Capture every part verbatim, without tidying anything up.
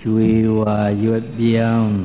ကျွေဝါရွက်ပြောင်း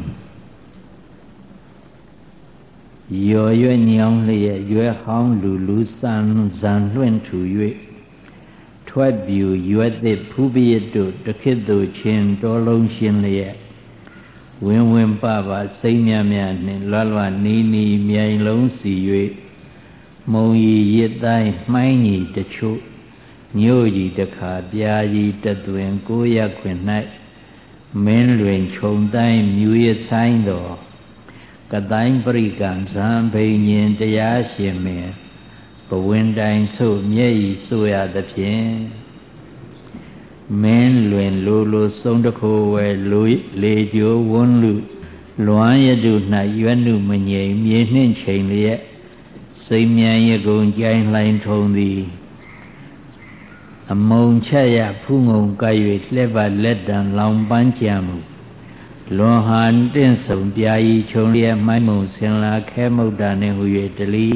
ရော်ရွက်ညောင်းလျက်ရွက်ဟောင်းလူလူစံဇံလွင့်ထူ၍ထွက်ပြူရွက်သစ်ဖူးပြည့်တို့တခိတ္တုချင်းတောလုံးရှင်းလျက်ဝင်းဝင်းပပစိမ့်မြမြနှင့်လွတ်လွတ်နီးနီးမြိုင်လုံးစီ၍မုံရီရစ်တိုင်းမှိုင်းကြီးတချို့ညို့ကြီးတခါပြာကြီးတသွင်ကိုရခွင်၌မင်းလွင်ခြုံတိုင်းမြူရဆိုင်တော်ကတိုင်းပရိကံဇံဘိညင်တရားရှင်မင်းဘဝင်တိုင်ဆို့မျက်ရည်ဆိုရသဖြင့်မင်းလွင်လိုလိုစုံတခိုးဝဲလူလေကျိုးဝန်းလူလွမ်းရတု၌ရွက်နုမငြိမ်မြေနှင့်ချိန်လျက်စိမ်မြန်ရကုံကြိုင်လှိုင်ထုံသည်အမုံချက်ရဖူးငုံကပ်၍လှက်ပါလက်တံလောင်ပန်းကြံမှုလွန်ဟန်တင့်ဆုံပြာကြီးခြုံလျက်မိုင်းမုံဆင်လာခဲမုတ်တာနှင့်ဟူ၍တလီ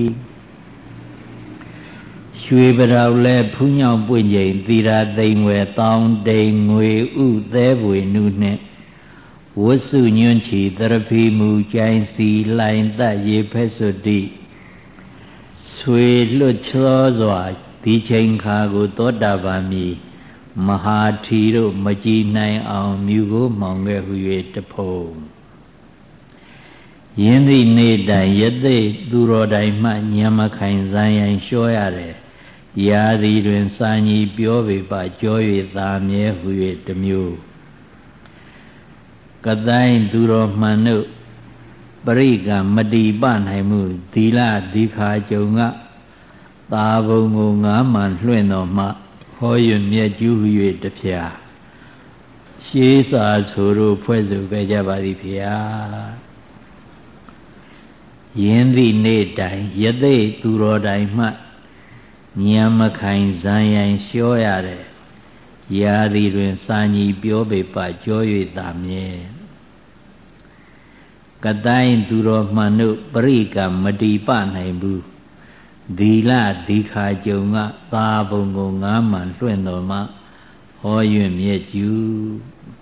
ရွှေပရောက်လဲဖူးညောင်ပွင့်ကျိန်သီရာသိမ်ဝဲတောင်းတိမ်ငွေဥသဲပွေနုနှင့်ဝတ်စုညွန့်ချီသရဖီမူကြိုင်စီလှိုင်သက်ရေဖက်စွတိဆွေလွတ်ချောစွာဒီချိန်ခါကိုသောတာပန်မီမဟာထီတို့မကြည်နိုင်အောင်မြူကိုမှောင်ခဲ့ဟု၍တဖုံယင်းသည့်နေ့တိုင်ယသိသူတော်တိုင်မှညံမခိုင်ဇံရိုင်လျှောရတယ်ရာသည်တွင်စာညီပြောပေပကြော၍သာမြဲဟု၍တမျိုးကတိုင်းသူတော်မှန်တို့ပရိကံမတိပနိုင်မှုသီလသီခာကြုံကသာဘုံကိုငါးမှန်လွှင့်တော်မှဟော၍မြတ်ကျူးဟု၍တဖြာရှေးစာဆိုတို့ဖွဲ့စုခဲ့ကြပါသည်ဖေဟာယင်းသည့်နေ့တိုင်ယသိသူတော်တိုင်မှဉာဏ်မခိုင်ဇံရိုင်လျှောရတဲ့ရာသည်တွင်စာညီပြောပေပကြော၍သာမြဲကတိုင်းသူတော်မှန်တို့ပရိကံမတိပနိုင်ဘူးသီလသီခာကြုံကသာဘုံကိုငါးမှန်လွှင့်တော်မှဟော၍မြဲကျူး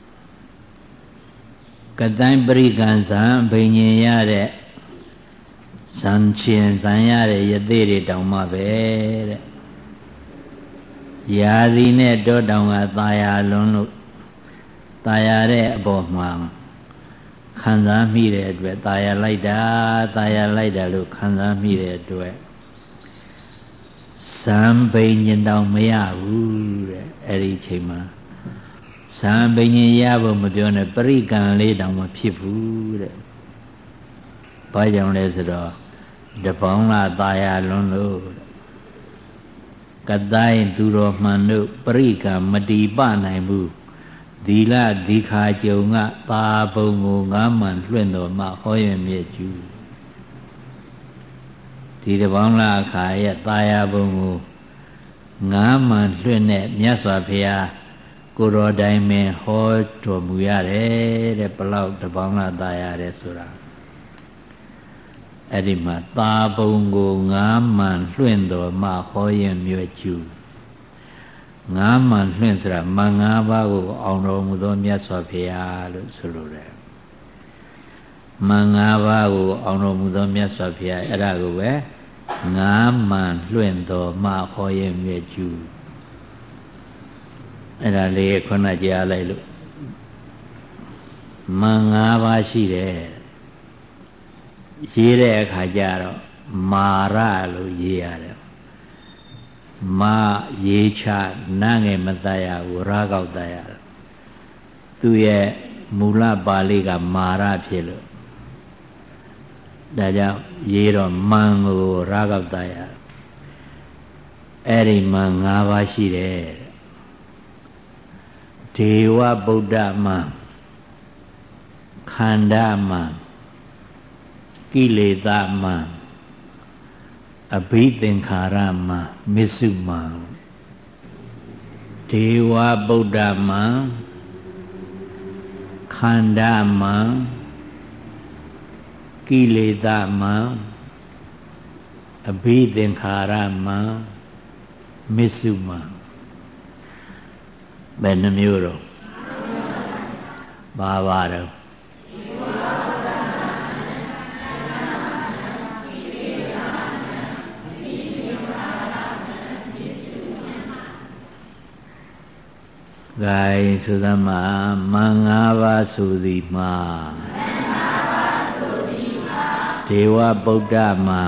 ကတိုင်းပရိကံဇံဘိညာဉ်ရတဲ့ဇံချင်းဇံရတဲ့ယသိတွေတောင်မှပဲတဲ့ရာသီနဲ့တောတောင်ကตายာလွန်းလို့ตายာတဲ့အပေါ်မှာခံစားမိတဲ့အတွက်ตายာလိုက်တာตายာလိုက်တာလို့ခံစားမိတဲ့အတွက်ဇံဘိညာဉ်တောင်မရဘူးတဲ့အဲ့ဒီအချိန်မှာဇံဘိညာဉ်ရဖို့မပြောနဲ့ပရိကံလေးတောင်မဖြစ်ဘူးတဲ့ဘာကြောင့်လဲဆိုတော့တပေါင်းလာตายာလွန်းလို့ကတိုင်းသူတော်မှန်တို့ပရိကံမတိပနိုင်ဘူးသီလသီခာကြုံကသာဘုံကိုငါးမှန်လွှင့်တော်မှဟောရမြဲကျူးဒီတပေါင်းလာအခါရဲ့ตายာဘုံကိုငါးမှန်လွှင့်တဲ့မြတ်စွာဘုရားကိုယ်တော်တိုင်ပင်ဟောတော်မူရတယ်တဲ့ဘလောက်တပေါင်းလာตายာတဲ့ဆိုတာအဲ့ဒီမှာသာဘုံကိုငါးမှန်လွှင့်တော်မှဟောရင်မြွယ်ကျူငါးမှန်လွှင့်ဆိုတာမန်ငါးပါးကိုအောင်တော်မူသောမြတ်စွာဘုရားလို့ဆိုလိုတယ်မန်ငါးပါးကိုအောင်တော်မူသောမြတ်စွာဘုရားအဲ့ဒါကိုပဲငါးမှန်လွှင့်တော်မှဟောရင်မြွယ်ကျူအဲ့ဒါလေးခုနကြားလိုက်လို့မန်ငါးပါးရှိတယ်ရေးတဲ့အခါကျတော့မာရလို့ရေးရတယ်မာရေးချနာငယ်မတတ်ရဘူးရာကောက်တတ်ရတယ်သူရဲ့မူလပါဠိကမာရဖြစ်လို့ဒါကြောင့်ရေးတော့မန်ကိုရာကောက်တတ်ရအဲ့ဒီမန်၅ပါးရှိတယ်ဒေဝဗုဒ္ဓမန်ခန္ဓာမန်ကိလေသာမံအဘိသင်္ခါရမံမစ္စုမံဒေဝဗုဒ္ဓမံခန္ဓာမံကိလေသာမံအဘိသင်္ခါရမံမစ္စုမံဘယ်နှမျိုးတော့ဘာပါတော့ဂိုင်းဆိုသမမန်၅ပါးဆိုသည်မှာဒေဝဗုဒ္ဓမံ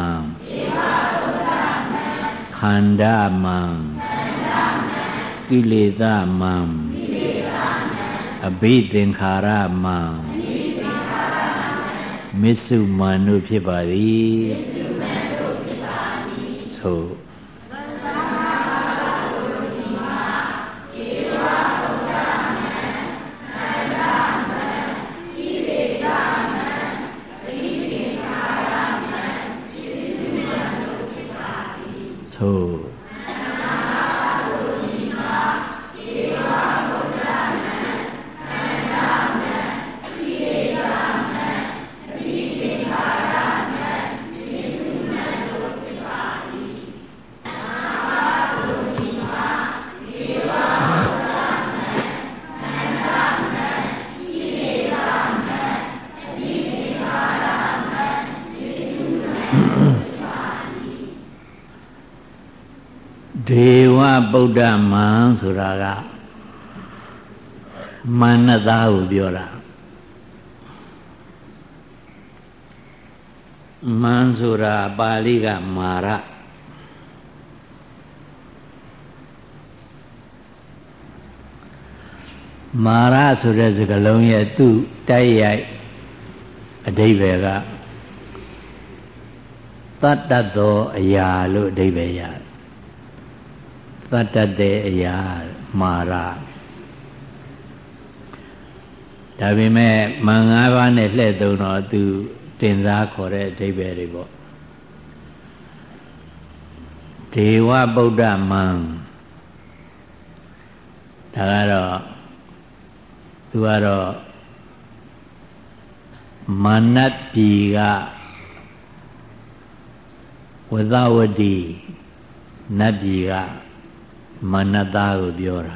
ခန္ဓာမံကိလေသာမံအဘိသင်္ခါရမံမစ္စုမံတို့ဖြစ်ပါသည်သို့ဒေဝဗုဒ္ဓမံဆိုတာကမာနသားကိုပြောတာမံဆိုတာပါဠိကမာရမာရဆိုတဲ့စကားလုံးရဲ့သူ့တိုက်ရိုက်အဓိပ္ပာယ်ကသတ္တသောအရာလို့အဓိပ္ပာယ်ရတယ်သတ္တတဲ့အရာမာရဒါပေမဲ့မန်၅ပါးနဲ့လှည့်သုံးတော့သူတင်စားခေါ်တဲ့အဓိပ္ပာယ်တွေပေါ့ဒေဝဗုဒ္ဓမံဒါကတော့သူကတော့မာနပြည်ကဝသဝတိနတ်ပြည်ကမာနသားကိုပြောတာ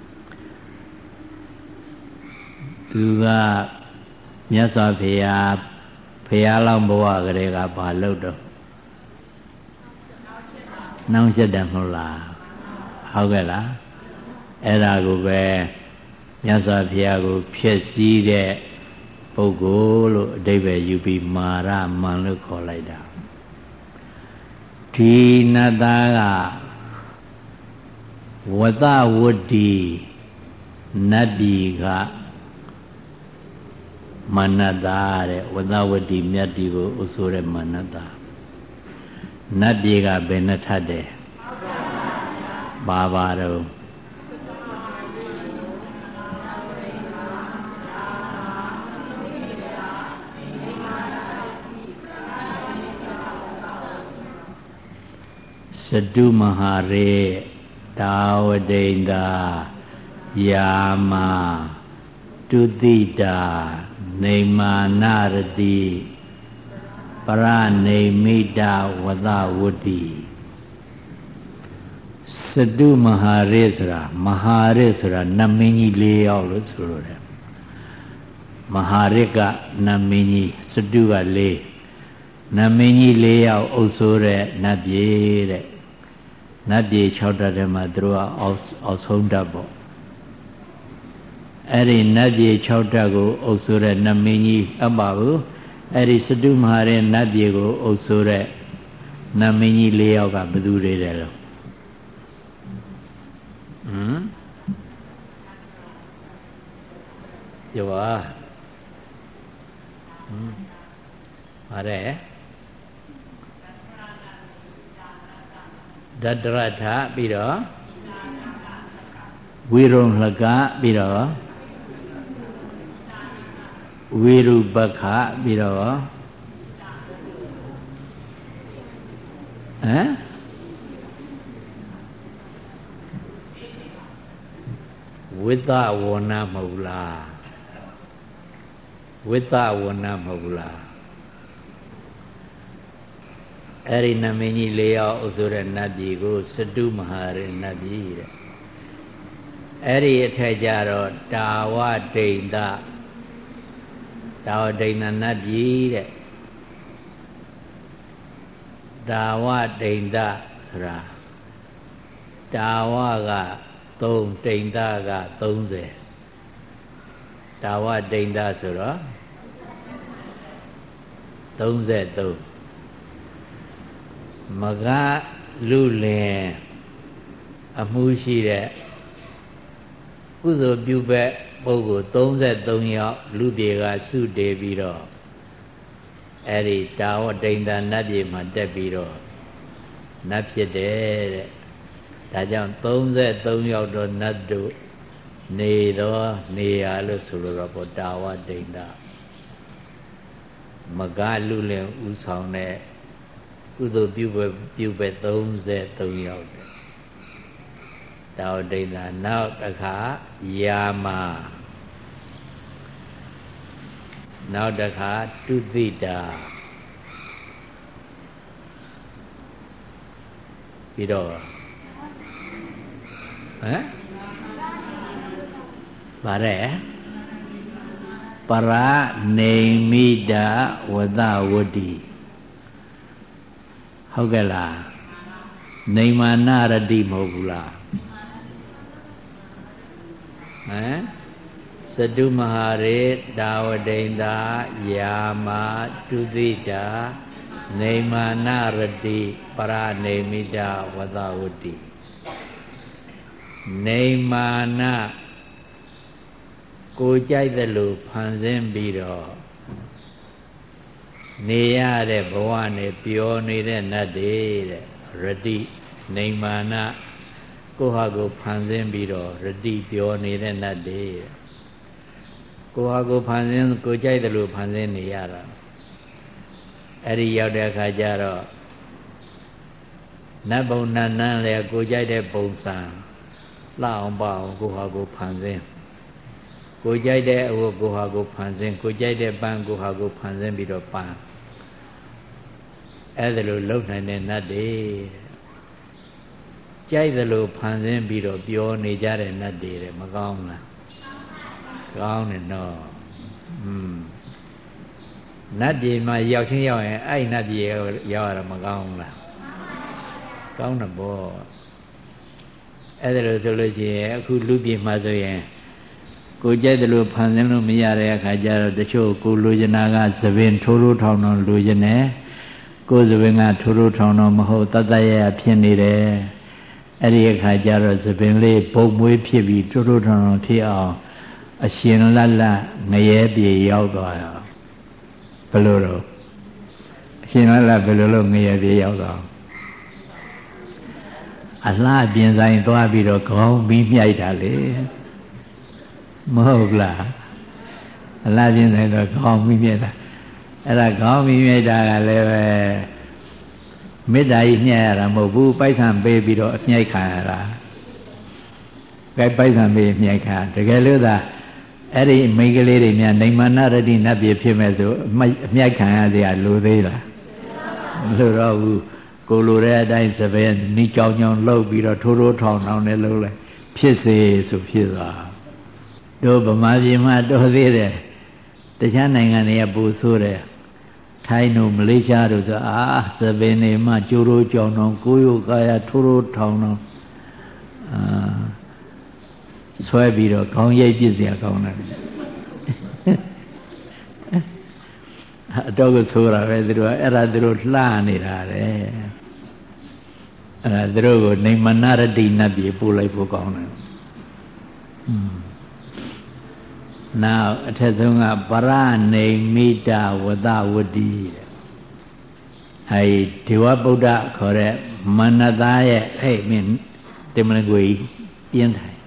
သူကမြတ်စွာဘုရားဘုရားလောင်းဘဝကလေးကဘာလုပ်တော့နှောင့်ယှက်တယ်မဟုတ်လားဟုတ်ကဲ့လားအဲ့ဒါကိုပဲမြတ်စွာဘုရားကိုဖျက်ဆီးတဲ့ပုဂ္ဂိုလ်လို့အဓိပ္ပာယ်ယူပြီးမာရမန်လို့ခေါ်လိုက်တာဒီနတ်သားကဝသဝတ္တိနတ်ပြည်ကမာနတာတဲ့ဝသဝတ္တိမြတ်ပြည်ကိုအုပ်ဆိုးတဲ့မာနတာနတ်ပြည်ကဘယ်နှထပ်တယ်ပါပါတော့စတုမဟာရေတာဝတိန္ဒာယာမတုတိတာနေမာနရတိပရနေမိတာဝသဝတ္တိစတုမဟာရေဆိုတာမဟာရေဆိုတာနတ်မင်းကြီး၄ယောက်လို့ဆိုလိုတယ်မဟာရကနတ်မင်းကြီးစတုက၄နတ်မင်းကြီး၄ယောက်အုပ်စိုးတဲ့နတ်ပြည်တဲ့နတ်ပြည်၆ဓာတ်ထဲမှာသူတို့ကအောက်အောက်ဆုံးဓာတ်ပေါ့အဲ့ဒီနတ်ပြည်၆ဓာတ်ကိုအုပ်စိုးတဲ့နတ်မင်းကြီးအပ်ပါဘူးအဲ့ဒီစတုမဟာရေနတ်ပြည်ကိုအုပ်စိုးတဲ့နတ်မင်းကြီး၄ယောက်ကဘယ်သူတွေလဲလို့ဟမ်ပြောပါဟမ်ပါတယ်ဒတရထပြီးတော့ဝိရုံလှကပြီးတော့ဝိရုပက္ခပြီးတော့ဟမ်ဝိသဝဏမဟုတ်လားဝိသဝဏမဟုတ်လားအဲ့ဒီနမင်းကြီး၄ယောက်အုပ်စိုးတဲ့နတ်ပြည်ကိုစတုမဟာရေနတ်ပြည်တဲ့အဲ့ဒီအထက်ကြတော့တာဝတိန္ဒတာဝဒိဏနတ်ပြည်တဲ့တာဝဒိဏဆိုတာတာဝကသုံးဒိဏကသုံးဆယ်တာဝဒိဏဆိုတော့သုံးဆယ်သုံးမကလူလင်အမှုရှိတဲ့ကုသိုလ်ပြုဘက်ပုဂ္ဂိုလ်သုံးဆယ်သုံးယောက်လူတွေကစုတည်ပြီးတော့အဲ့ဒီတာဝဒိဏနတ်ပြည်မှာတက်ပြီးတော့နတ်ဖြစ်တယ်တဲ့ဒါကြောင့်သုံးဆယ်သုံးယောက်တော့နတ်တို့နေတော့နေရလို့ဆိုလိုတော့ပေါ့တာဝဒိဏမကလူလင်ဥဆောင်တဲ့ကုသိုလ်ပြုဘက်ပြုဘက်သုံးဆယ်သုံးယောက်တာဝဒိဏနောက်တစ်ခါယာမနောက်တစ်ခါတုသိတာပြီးတော့ဟမ်ဗါရဲပရနေမိတာဝဒဝတ္တိဟုတ်ကဲ့လားနေမာနရတိမဟုတ်ဘူးလားဟမ်စတုမဟာရေတာဝဒိဏယာမတုသိတာနေမာနရတိပရနေမိတာဝဒဝတ္တိနေမာနကိုကြိုက်တယ်လို့ဖန်ဆင်းပြီးတော့နေရတဲ့ဘဝနဲ့ပျော်နေတဲ့နတ်တွေတဲ့ရတိနေမာနကိုဟာကိုဖန်ဆင်းပြီးတော့ရတိပျော်နေတဲ့နတ်တွေကိုဟာကိုဖန်ဆင်းကိုကြိုက်တယ်လို့ဖန်ဆင်းနေရတာအဲ့ဒီရောက်တဲ့အခါကျတော့နတ်ဘုံနတ်နန်းလေကိုကြိုက်တဲ့ပုံစံလှအောင်ပအောင်ကိုဟာကိုဖန်ဆင်းကိုကြိုက်တဲ့အဝတ်ကိုဟာကိုဖန်ဆင်းကိုကြိုက်တဲ့ပန်းကိုဟာကိုဖန်ဆင်းပြီးတော့ပန်းအဲ့ဒါလိုလုံနိုင်တဲ့နတ်တွေကြိုက်သလိုဖန်ဆင်းပြီးတော့ပျော်နေကြတဲ့နတ်တွေတဲ့မကောင်းလားကောင်းတယ်နော်อืมနတ်ပြည်မှာရောက်ချင်းရောက်ရင်အဲ့နတ်ပြည်ရောက်ရတာမကောင်းလားကောင်းတယ်ပေါ့အဲ့ဒါလိုဆိုလို့ရှိရင်အခုလူပြည်မှာဆိုရင်ကိုကြိုက်တယ်လို့ဖန်ဆင်းလို့မရတဲ့အခါကျတော့တချို့ကိုလိုချင်တာကသပင်ထိုးထိုးထောင်ထောင်လိုချင်တယ်ကိုသပင်ကထိုးထိုးထောင်ထောင်မဟုတ်တတ်တတ်ရရဖြစ်နေတယ်အဲ့ဒီအခါကျတော့သပင်လေးဘုံမွေးဖြစ်ပြီးထိုးထိုးထောင်ထောင်ဖြစ်အောင်အရှင်လတ်လတ်ငရဲပြေရောက်သွားရောဘယ်လိုတော့အရှင်လတ်လတ်ဘယ်လိုလို့ငရဲပြေရောက်သွားအလှပြင်ဆိုင်သွားပြီးတော့ခေါင်းပြီးမြိုက်တာလေမဟုတ်လားအလှပြင်ဆိုင်တော့ခေါင်းပြီးမြိုက်တာအဲ့ဒါခေါင်းပြီးမြိုက်တာကလည်းပဲမေတ္တာကြီးညှက်ရတာမဟုတ်ဘူးပိုက်ဆံပေးပြီးတော့အမြိုက်ခံရတာကဲပိုက်ဆံပေးမြိုက်ခံတကယ်လို့သာအဲ့ဒီမိန်းကလေးတွေများနေမာနရတိနတ်ပြည်ဖြစ်မဲ့ဆိုအမြိုက်ခံရစရာလိုသေးလားမလိုတော့ဘူးကိုလိုတဲ့အတိုင်းစပယ်နီးကြောင်ကြောင်လှုပ်ပြီးတော့ထိုးထိုးထောင်ထောင်နဲ့လှုပ်လိုက်ဖြစ်စေဆိုဖြစ်သွားတို့ဗမာပြည်မှာတော်သေးတယ်တခြားနိုင်ငံတွေကပူဆိုးတယ်ထိုင်းတို့မလေးရှားတို့ဆိုအာစပယ်နေမှကျိုးထိုးကြောင်ထောင်ကိုယ်ရုပ်ကာယထိုးထိုးထောင်ထောင်အာဆွဲပြီးတော့ခေါင်းရိပ်ပြစ်เสียကောင်းတယ်အတော့ကိုဆိုးတာပဲသူတို့အဲ့ဒါသူတို့လှနေတာလေအဲ့ဒါသူတို့ကိုနေမနာရတိနတ်ပြည်ပို့လိုက်ဖို့ကောင်းတယ်နောက်အထက်ဆုံးကပရနေမိတာဝဒဝတ္တိအဲဒီဒေဝဗုဒ္ဓခေါ်တဲ့မနသားရဲ့ဟဲ့မင်းတင်မလကွေပြင်းထိုင်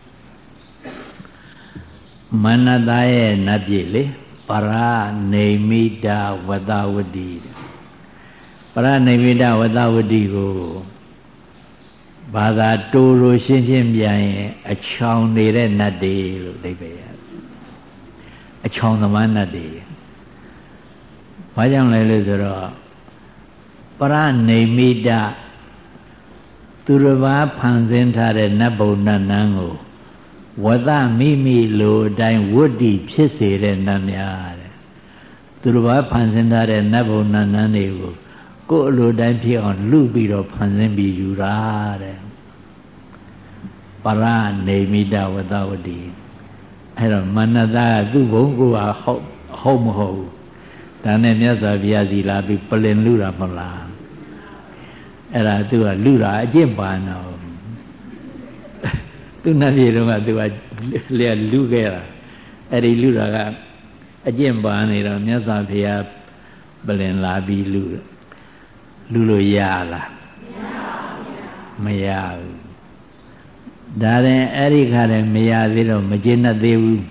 မနသားရဲ့နတ်ပြည်လေပရနေမိတာဝဒဝတ္တိပရနေမိတာဝဒဝတ္တိကိုဘာသာတူလို့ရှင်းရှင်းပြန်ရင်အချောင်နေတဲ့နတ်တွေလို့သိပဲရအချောင်သမားနတ်တွေဘာကြောင့်လဲလို့ဆိုတော့ပရနေမိတာသူတစ်ပါးဖန်ဆင်းထားတဲ့နတ်ဘုံနတ်နန်းကိုဝဒမိမိလိုအတိုင်းဝတ္တိဖြစ်စေတဲ့နတ်များတဲ့သူတို့ဘာဖန်ဆင်းထားတဲ့နတ်ဘုံနတ်နန်းတွေကိုကိုယ်အလိုတိုင်းဖြစ်အောင်လူပြီးတော့ဖန်ဆင်းပြီးယူတာတဲ့ပရနေမိတဝတ္တဝတိအဲ့တော့မနတကသူ့ဘုံကိုကဟုတ်ဟုတ်မဟုတ်ဒါနဲ့မြတ်စွာဘုရားစီလာပြီးပလင်လူတာမဟုတ်လားအဲ့ဒါသူကလူတာအကျင့်ပါတော့သူနတ်ပြည်တော့ကသူကလျက်လူခဲ့တာအဲ့ဒီလူတာကအကျင့်ပါနေတော့မြတ်စွာဘုရားပလင်လာပြီးလူလူလို့ရလားမရဘူးဒါရင်အဲ့ဒီခါတည်းမရသေးတော့မကျေနပ်သေးဘူး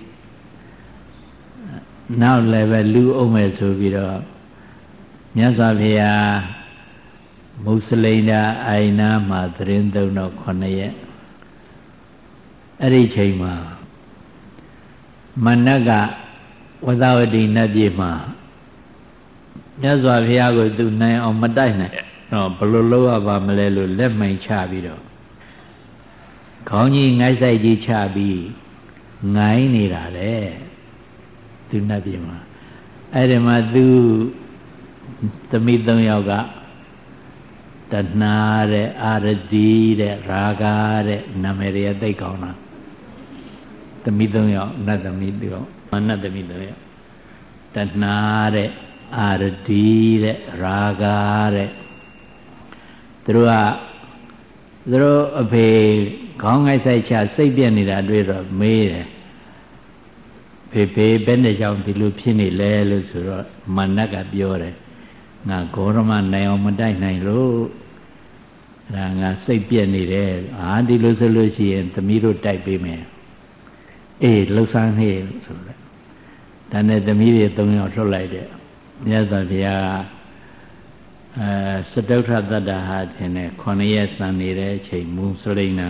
နောက်လည်းပဲလူအောင်မဲ့ဆိုပြီးတော့မြတ်စွာဘုရားမုစလိန်ဒါအိုင်နာမှာသတင်းသုံးတော့ခုနှစ်ရက်အဲ့ဒီချိန်မှာမနက်ကဝသဝတိနတ်ပြည်မှာမြတ်စွာဘုရားကိုသူနိုင်အောင်မတိုက်နိုင်တော့ဘယ်လိုလုပ်ရပါမလဲလို့လက်မှန်ချပြီးတော့ခေါင်းကြီးငိုက်ဆိုင်ကြီးချပြီးငိုင်းနေတာလေသူနတ်ပြည်မှာအဲ့ဒီမှာသူသမီးသုံးယောက်ကတဏှာတဲ့အာရတိတဲ့ရာဂတဲ့နာမည်တွေသိကောင်းတာသမီးသုံးယောက်နတ်သမီးသုံးယောက်မနတ်သမီးသုံးယောက်တဏှာတဲ့အာရတိတဲ့ရာဂတဲ့သူတို့ကသူတို့အဖေခေါင်းငိုက်ဆိုင်ချစိတ်ပြက်နေတာတွေ့တော့မေးတယ်ဖေဖေဘယ်နဲ့ကြောင့်ဒီလိုဖြစ်နေလဲလို့ဆိုတော့မနတ်ကပြောတယ်ငါဂေါရမနိုင်အောင်မတိုက်နိုင်လို့ဒါငါစိတ်ပြက်နေတယ်အာဒီလိုဆိုလို့ရှိရင်သမီးတို့တိုက်ပေးမယ်အေးလှုပ်ဆန်းဟေးလို့ဆိုတယ်ဒါနဲ့သမီးတွေသုံးယောက်ထွက်လိုက်တယ်မြတ်စွာဘုရားအဲစတုထသတ္တဟာထင်တယ်ခုနှစ်ရက်စံနေတဲ့အချိန်မူစလိန်နာ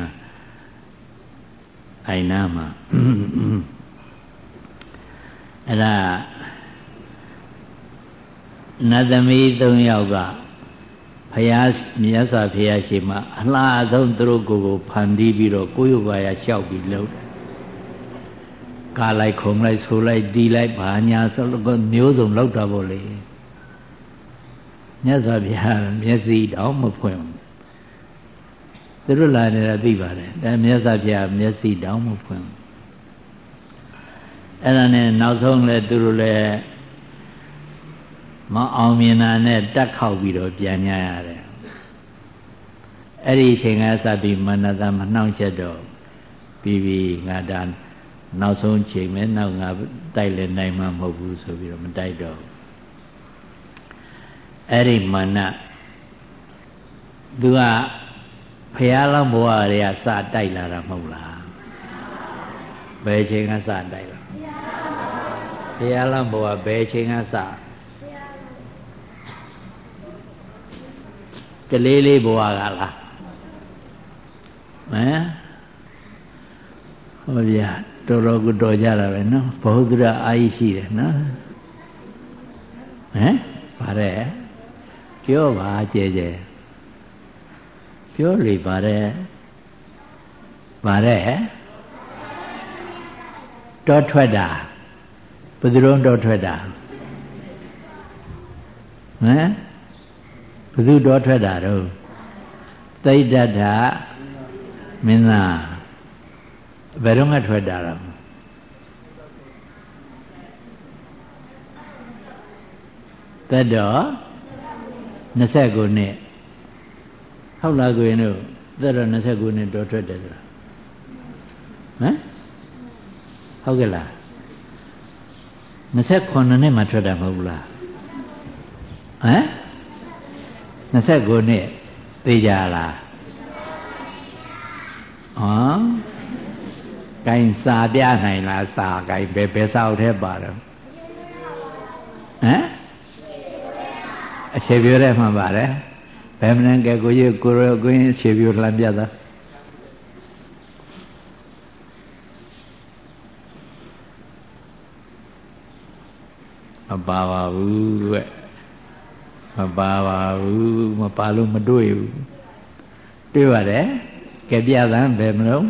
အိုင်နာမှာအဲ့ဒါနတ်သမီးသုံးယောက်ကဘုရားမြတ်စွာဘုရားရှိမှအလားဆုံးသူတို့ကိုယ်ကိုဖန်တီးပြီးတော့ကိုယ်ရုပ်ပါရလျှောက်ပြီးလှုပ်တယ်ကားလိုက်ခုံလိုက်ဆိုလိုက်တီးလိုက်ဘာညာဆိုလို့မျိုးစုံလောက်တာပေါ့လေမြတ်စွာဘုရားမျက်စိတောင်မဖွင့်ဘူးသူတို့လာနေတာသိပါတယ်ဒါမြတ်စွာဘုရားမျက်စိတောင်မဖွင့်ဘူးအဲ့ဒါနဲ့နောက်ဆုံးလဲသူတို့လည်းမအောင်မြင်တာနဲ့တက်ခောက်ပြီးတော့ပြန်ညရတယ်အဲ့ဒီအချိန်ကစပြီးမနတမနှောင့်ချက်တော့ပြီးပြီးငါဒါနောက်ဆုံးချိန်မဲ့နောက်ငါတိုက်လဲနိုင်မှာမဟုတ်ဘူးဆိုပြီးတော့မတိုက်တော့အဲ့ဒီမနသူကဖះလောင်းဘဝတွေကစတိုက်လာတာမဟုတ်လားဘယ်ချိန်ကစတိုက်လာဖះလောင်းဘဝဘယ်ချိန်ကစကလေးလေးဘဝကလားဟမ်ဟောဗျာတော်တော်ကိုတော်ကြတာပဲနော်ဘုဒ္ဓရအာယရှိတယ်နော်ဟမ်ပါတယ်ပြောပါကြဲကြဲပြောလေပါတယ်ပါတယ်တော်ထွက်တာဘယ်သူတော်တော်ထွက်တာဟမ်ဘယ်သူတော်ထွက်တာတော့သိတ္တထမင်းသားဘယ်တော့မှထွက်တာတော့သက်တော်နှစ်ဆယ်ကိုနှစ်ဟုတ်လားကိုရင်တို့သက်တော်နှစ်ဆယ်ကိုနှစ်တော်ထွက်တယ်ဆိုတာဟမ်ဟုတ်ကဲ့လားနှစ်ဆယ်ခုနှစ်နှစ်မှထွက်တာမဟုတ်ဘူးလားဟမ်နှစ်ဆယ်ကိုနှစ်သိကြလားဟမ်ကိုင်းစာပြနိုင်လားစာကိုင်းဘယ်ဘယ်စာအုပ်ထဲပါတော့ဟမ်အချေပြိုးထဲမှာပါတယ်ဘယ်မနကဲကိုကြီးကိုရောကိုင်းအချေပြိုးလှမ်းပြတာမပါပါဘူးကွမပါပါဘူးမပါလို့မတွေ့ဘူးတွေ့ပါတယ်ကဲပြသမ်းဘယ်မလို့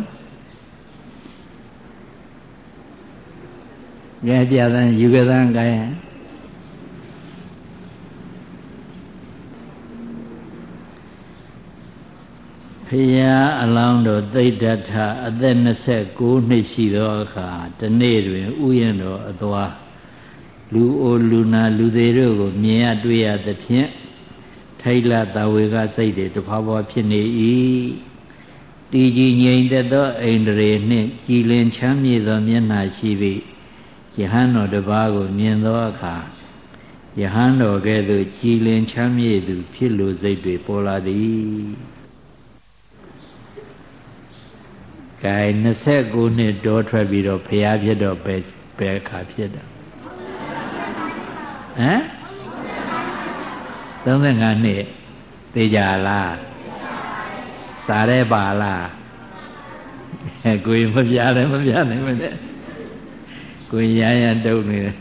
ကဲပြသမ်းယူကသမ်းကဲဖရာအလောင်းတော်သိဒ္ဓထအသက်နှစ်ဆယ့်ကိုးနှစ်ရှိသောအခါတနေ့တွင်ဥယျာဉ်တော်အသွားလူအိုလူနာလူသေးတို့ကိုမြင်ရတွေ့ရသဖြင့်ထိတ်လန့်တာဝေကစိတ်တွေတဖွာဖွာဖြစ်နေ၏တည်ကြည်ငြိမ်သက်သောအိန္ဒြေနှင့်ကြည်လင်ချမ်းမြေ့သောမျက်နှာရှိပြီးယဟန်တော်တစ်ပါးကိုမြင်သောအခါယဟန်တော်ကဲ့သို့ကြည်လင်ချမ်းမြေ့သူဖြစ်လိုစိတ်တွေပေါ်လာသည်ကဲနှစ်ဆယ့်ကိုးနှစ်တောထွက်ပြီးတော့ဖျားဖြစ်တော့ပဲပဲခါဖြစ်တာဟမ်သုံးဆယ်ငါးနှစ်သိကြလားစားရဲပါလားကိုယ်မပြတယ်မပြနိုင်မနဲ့ကိုယ်ရရတုံနေတယ်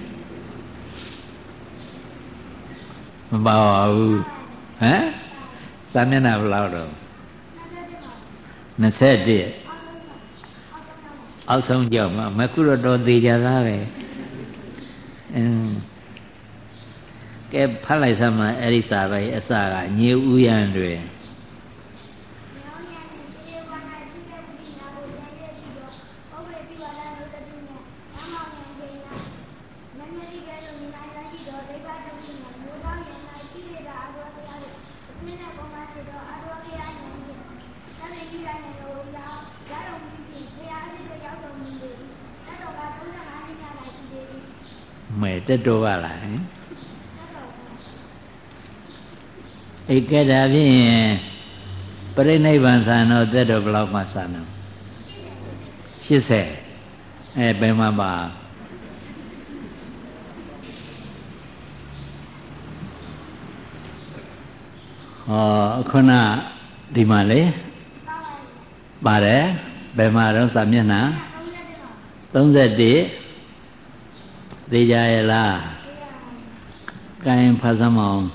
မပါဘူးဟမ်စာမျက်နှာဘယ်လောက်တော့နှစ်ဆယ့်တစ်အောက်ဆုံးကြောက်မှာမခုတော့တော်သေးကြသားပဲအင်းကဲဖတ်လိုက်စမ်းမအဲ့ဒီစာပဲအစကညေဥယျံတွင်မဲတက်တော့ပါလားဧကဒါဖြင့်ပြိဋိဘံသံတော်တက်တော့ဘယ်လောက်မှစံတော့ရှစ်ဆယ်အဲဘယ်မှာပါဟောခုနဒီမှာလေပါတယ်ဘယ်မှာတော့စာမျက်နှာသုံးဆယ်တစ်သိကြရဲ့လားကဲဖတ်စမ်းအောင်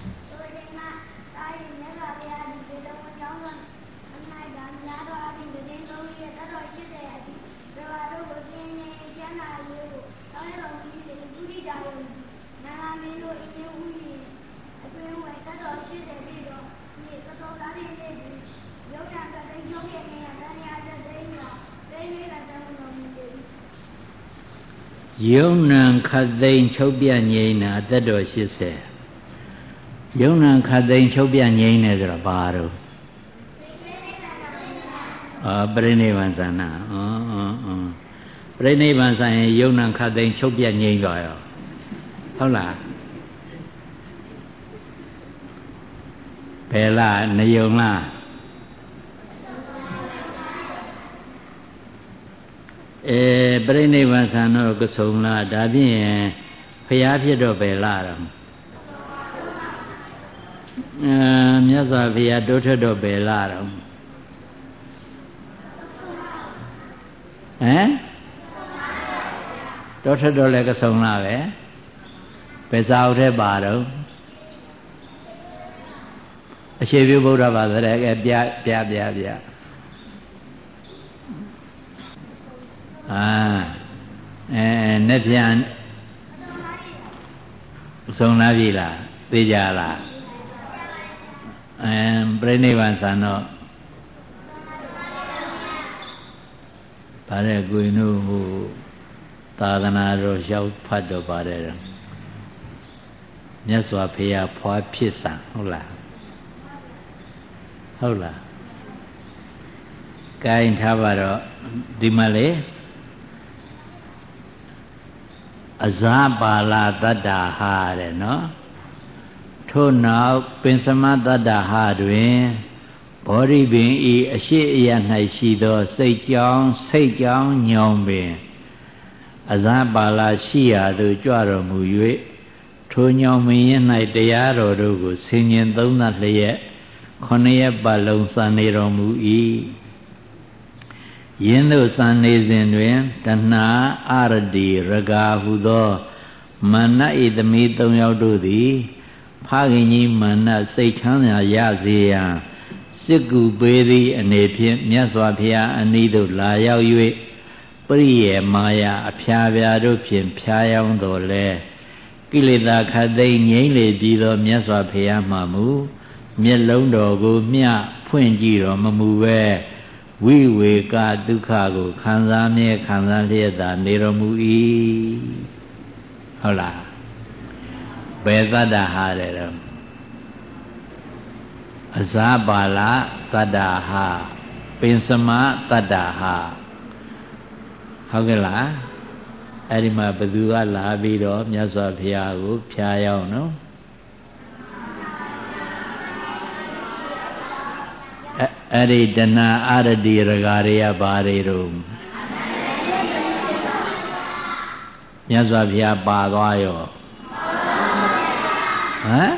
ယုံနံခတ်သိမ်းချုပ်ပြငြိမ်းတာအသက်တော်ရှစ်ဆယ်ယုံနံခတ်သိမ်းချုပ်ပြငြိမ်းတယ်ဆိုတော့ဘာတော့အာပြိဋိဘံသနာဩဩဩပြိဋိဘံဆိုင်ယုံနံခတ်သိမ်းချုပ်ပြငြိမ်းသွားရောဟုတ်လားဘယ်လားနယုံလားအဲပြိဋိဘံသံတော့ကဆုံလားဒါဖြင့်ဖျားဖြစ်တော့ပဲလားတော့အဲမြတ်စွာဘုရားတိုးထွက်တော့ပဲလားတော့ဟမ်တိုးထွက်တော့လည်းကဆုံလားပဲဘယ်စာအုပ်ထဲပါတော့အရှိပြုဗုဒ္ဓဘာသာတဲ့ကပြပြပြပြအာအဲနဲ့ပြန်ဆုံးလာပြီလားသိကြလားအဲပြိဋိဘံသံတော့ဗါတဲ့ကိုင်တို့ဟိုသာသနာတော်ရောက်ဖတ်တော့ပါတယ်မြတ်စွာဘုရားဖွာဖြစ်စံဟုတ်လားဟုတ်လားကိုင်ထားပါတော့ဒီမှာလေအဇာပါလာတတ္တာဟာတဲ့နော်ထို့နောက်ပင်စမတတ္တာဟာတွင်ဘောဓိပင်ဤအရှိအယ၌ရှိသောစိတ်ကြောင်းစိတ်ကြောင်းညောင်ပင်အဇာပါလာရှိရာသို့ကြွတော်မူ၍ထိုညောင်မင်း၌တရားတော်တို့ကိုဆင်ញင်သုံးသပ်လျက်ခொနည်းပတ်လုံးစံနေတော်မူ၏ယင်းသို့စံနေစဉ်တွင်တဏှာအရတိရဂါဟုသောမာနဤသမီးသုံးယောက်တို့သည်ဖခင်ကြီးမာနစိတ်ချမ်းသာရစေရန်စစ်ကူပေးသည့်အနေဖြင့်မြတ်စွာဘုရားအနီးသို့လာရောက်၍ပရိယေမာယအဖျားပြားတို့ဖြင့်ဖျားယောင်းတော်လဲကိလေသာခတ်သိမ်းငြိမ့်လေပြီးသောမြတ်စွာဘုရားမှမူမျက်လုံးတော်ကိုမျှဖဖွင့်ကြည့်တော့မမူပဲဝိဝေကဒုက္ခကိုခံစားမြဲခံစားလျက်သာနေတော်မူ၏ဟုတ်လားဘယ်တတ္တဟာတဲ့တော့အဇာပါဠတတ္တဟာပင်စမတတ္တဟာဟုတ်ကဲ့လားအဲ့ဒီမှာဘသူကလာပြီးတော့မြတ်စွာဘုရားကိုဖျားရောက်နော်အဲ့ဒီတဏှာအရတိရဂါတွေကဘာတွေတော့မြတ်စွာဘုရားပါသွားရောဟမ်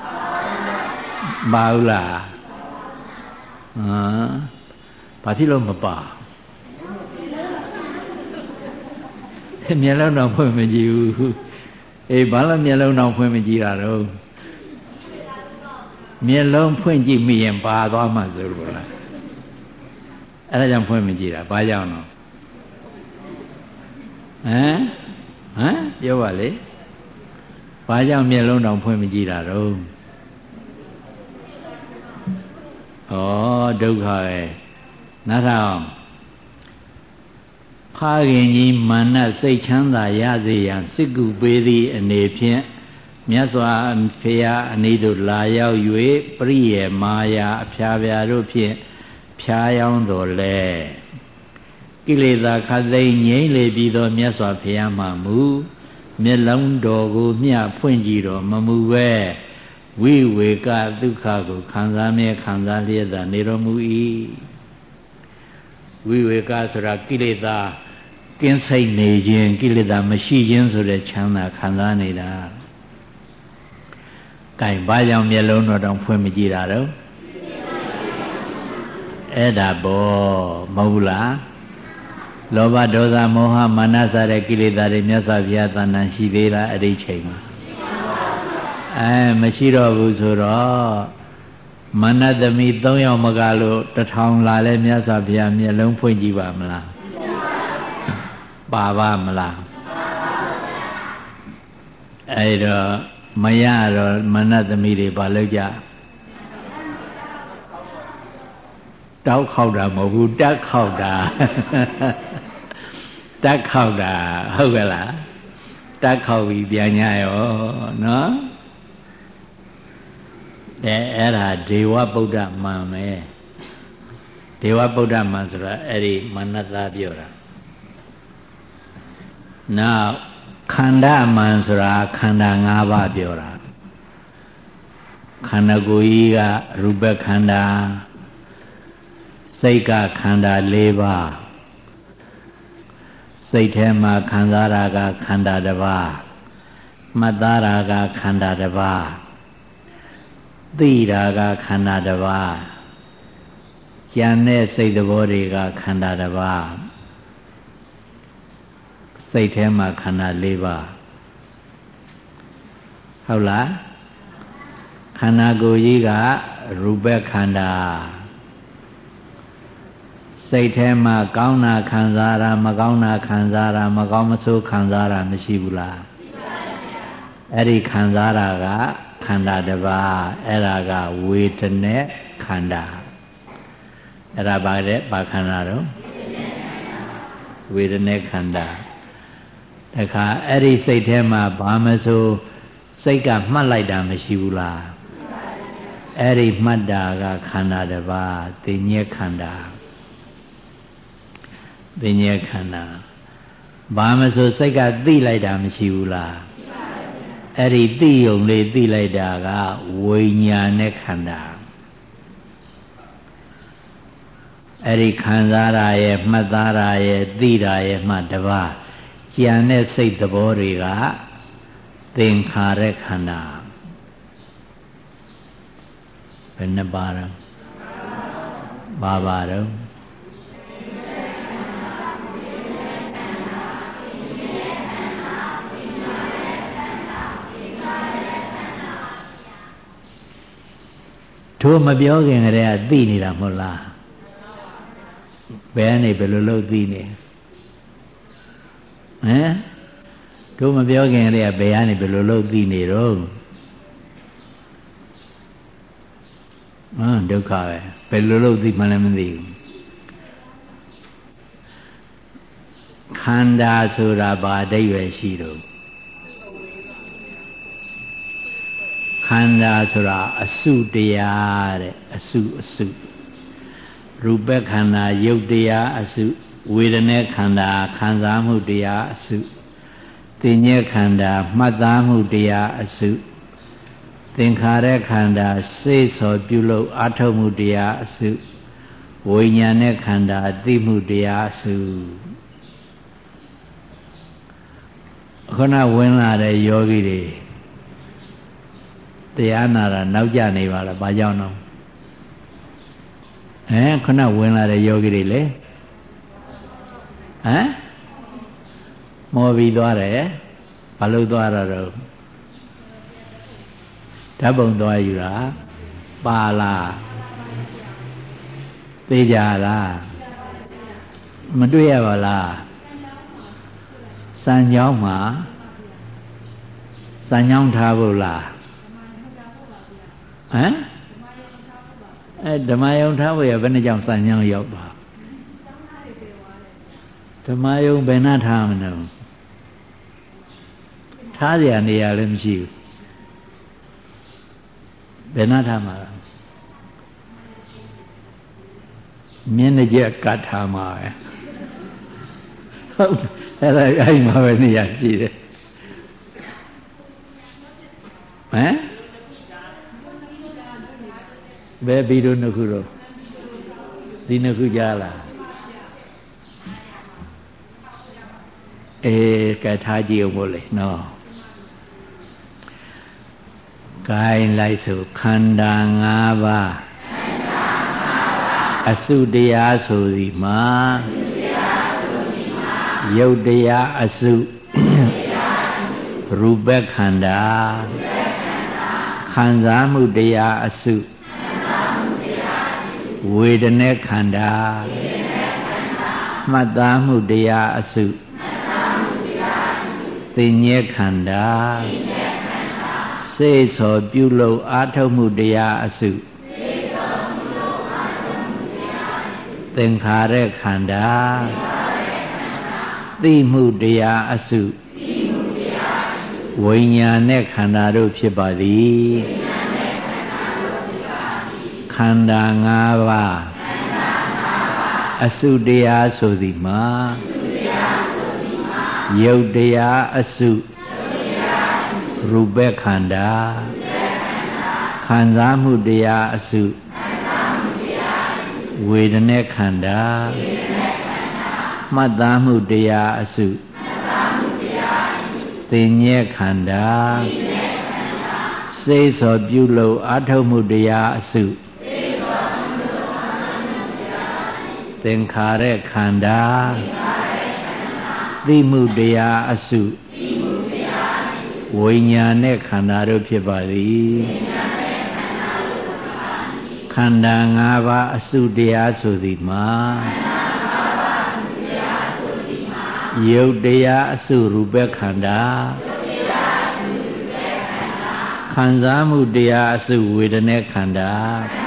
ပါဘူးလားဟမ်ဘာဖြစ်လို့မပါမျက်လုံးတော့ဖွင့်မကြည့်ဘူးအေးဘာလို့မျက်လုံးတော့ဖွင့်မကြည့်တာတော့မျက်လုံးဖွင့်ကြည့်မိရင်ပါသွားမှဆိုလို့လားအဲ့ဒါကြောင့်ဖွင့်မကြည့်တာဘာကြောင့်တော့ဟမ်ဟမ်ပြောပါလေဘာကြောင့်မျက်လုံးတော့ဖွင့်မကြည့်တာတော့ဩဒုက္ခရဲ့နားထောင်ဖခင်ကြီးမာနစိတ်ချမ်းသာရစေရန်စိတ်ကူပေးသည့်အနေဖြင့်မြတ်စွာဘုရားအနိတို့လာရောက်၍ပရိယေမာယာအဖျားဖျားတို့ဖြင့်ဖျားယောင်းတော်လဲကိလေသာခတ်သိမ်းငြိမ့်လေပြီးသောမြတ်စွာဘုရားမှမူမျက်လုံးတော်ကိုမျှဖွင့်ကြည့်တော်မမူပဲဝိဝေကဒုက္ခကိုခံစားမြဲခံစားလျက်သာနေတော်မူ၏ဝိဝေကဆိုတာကိလေသာကင်းစိတ်နေခြင်းကိလေသာမရှိခြင်းဆိုတဲ့ချမ်းသာခံစားနေတာကဲဘာကြောင့်မျက်လုံးတော်တောင်ဖွင့်မကြည့်တာတော့အဲ့ဒါဘောမဟုတ်လားလောဘဒေါသမောဟမာနစတဲ့ကိလေသာတွေမြတ်စွာဘုရားသဏ္ဍာန်ရှိသေးလားအဲ့ဒီချိန်မှာအဲမရှိတော့ဘူးဆိုတော့မနတသမီးသုံးယောက်မကလို့တထောင်လာလဲမြတ်စွာဘုရားမျက်လုံးဖွင့်ကြည့်ပါမလားပါပါမလားအဲ့တော့မရတော့မနတသမီးတွေဘာလုပ်ကြတောက်ခောက်တာမဟုတ်ဘူးတက်ခောက်တာတက်ခောက်တာဟုတ်ကဲ့လားတက်ခောက်ပြီးပြန်ညရောနော်အဲအဲ့ဒါဒေဝဗုဒ္ဓမံပဲဒေဝဗုဒ္ဓမံဆိုတာအဲ့ဒီမနတပြောတာနောက်ခန္ဓာမံဆိုတာခန္ဓာ၅ပါးပြောတာခန္ဓာကိုယ်ကြီးကရူပခန္ဓာစိတ်ကခန္ဓာ၄ပါးစိတ်ထဲမှာခံစားတာကခန္ဓာတစ်ပါးမှတ်သားတာကခန္ဓာတစ်ပါးသိတာကခန္ဓာတစ်ပါးကြံတဲ့စိတ်သဘောတွေကခန္ဓာတစ်ပါးစိတ်ထဲမှာခန္ဓာ၄ပါးဟုတ်လားခန္ဓာကိုယ်ကြီးကရူပခန္ဓာစိတ်ထဲမှာကောင်းတာခံစားတာမကောင်းတာခံစားတာမကောင်းမဆိုးခံစားတာမရှိဘူးလားရှိပါဗျာအဲ့ဒီခံစားတာကခန္ဓာတစ်ပါးအဲ့ဒါကဝေဒနာခန္ဓာအဲ့ဒါဘာလဲဘာခန္ဓာတော့ဝေဒနာခန္ဓာတခါအဲ့ဒီစိတ်ထဲမှာဘာမဆိုးစိတ်ကမှတ်လိုက်တာမရှိဘူးလားအဲ့ဒီမှတ်တာကခန္ဓာတစ်ပါးသိဉ္ဇခန္ဓာသိဉ္ဇခန္ဓာဘာမဆိုစိတ်ကသိလိုက်တာမရှိဘူးလားအဲ့ဒီသိယုံလေးသိလိုက်တာကဝိညာဉ်နဲ့ခန္ဓာအဲ့ဒီခံစားရရဲ့မှတ်သားရရဲ့သိတာရဲ့မှတပါးကြံတဲ့စိတ်သဘောတွေကသင်္ခါရခန္ဓာဘယ်နှပါးတော့ပါပါတော့တို့မပြောခင်ကတည်းကသိနေတာမဟုတ်လားဘယ်ကနေဘယ်လိုလုပ်သိနေဟမ်တို့မပြောခင်ကတည်းကဘယ်ကနေဘယ်လိုလုပ်သိနေတော့ဟဟမ်ဒုက္ခပဲဘယ်လိုလုပ်သိမှလည်းမသိဘူးခန္ဓာဆိုတာဘာအဓိပ္ပာယ်ရှိတော့ခန္ဓာဆိုတာအစုတရားတဲ့အစုအစုရူပခန္ဓာယုတ်တရားအစုဝေဒနာခန္ဓာခံစားမှုတရားအစုသင်ညေခန္ဓာမှတ်သားမှုတရားအစုသင်္ခါရခန္ဓာစိတ်ဆော်ပြုလုပ်အာထုတ်မှုတရားအစုဝိညာဉ်နဲ့ခန္ဓာသိမှုတရားအစုခုနဝင်လာတဲ့ယောဂီတွေတရားနာတာနောက်ကျနေပါလားဘာကြောင့်တော့ဟမ်ခုနဝင်လာတဲ့ယောဂီတွေလေဟမ်မောပြီးသွားတယ်ဘာလို့သွားတာတော့ဓာတ်ပုံသွားယူတာပါလားသိကြလားမတွေ့ရပါလားစံကြောင်းမှာစံကြောင်းထားဖို့လားဟမ်အဲဓမ္မယုံထားဖို့ရဘယ်နှကြောင့်စံကြောင်းရောက်ပါဓမ္မယုံဘယ်နှထားမလို့ထားเสียနေရလည်းမရှိဘူးဘယ်နှထားမှာလဲမျက်နှာကျက်ကတ်ထားမှာပဲဟုတ်အဲ့ဒါအဲ့မှာပဲနေရရှိတယ်ဟမ်ဘယ်ပြီးတော့နှစ်ခုတော့ဒီနှစ်ခုကြားလားအေးကထားကြည့်အောင်မို့လေနော်ဂိုင်းလိုက်ဆိုခန္ဓာ၅ပါးအစုတရားဆိုသည်မှာယုတ်တရားအစုရူပခန္ဓာခံစားမှုတရားအစုဝေဒနာခန္ဓာမှတ်သားမှုတရားအစုသိဉ္ဇခန္ဓာစေသောပြုလုပ်အာထုတ်မှုတရားအစုသင်္ခါရခန္ဓာသိမှုတရားအစုဝိညာဉ်နဲ့ခန္ဓာတို့ဖြစ်ပါသည်ခန္ဓာ၅ပါးအစုတရားဆိုသည်မှာယုတ်တရားအစုရူပခန္ဓာခံစားမှုတရားအစုဝေဒနာခန္ဓာမှတ်သားမှုတရားအစုသင်ညေခန္ဓာစိတ်သောပြုလုပ်အာထုတ်မှုတရားအစုသင်္ခါရခန္ဓာသိမှုတရားအစုဝိညာဉ်နဲ့ခန္ဓာတို့ဖြစ်ပါသည်ခန္ဓာ၅ပါးအစုတရားဆိုသည်မှာယုတ်တရားအစုရူပခန္ဓာခံစားမှုတရားအစုဝေဒနာခန္ဓာ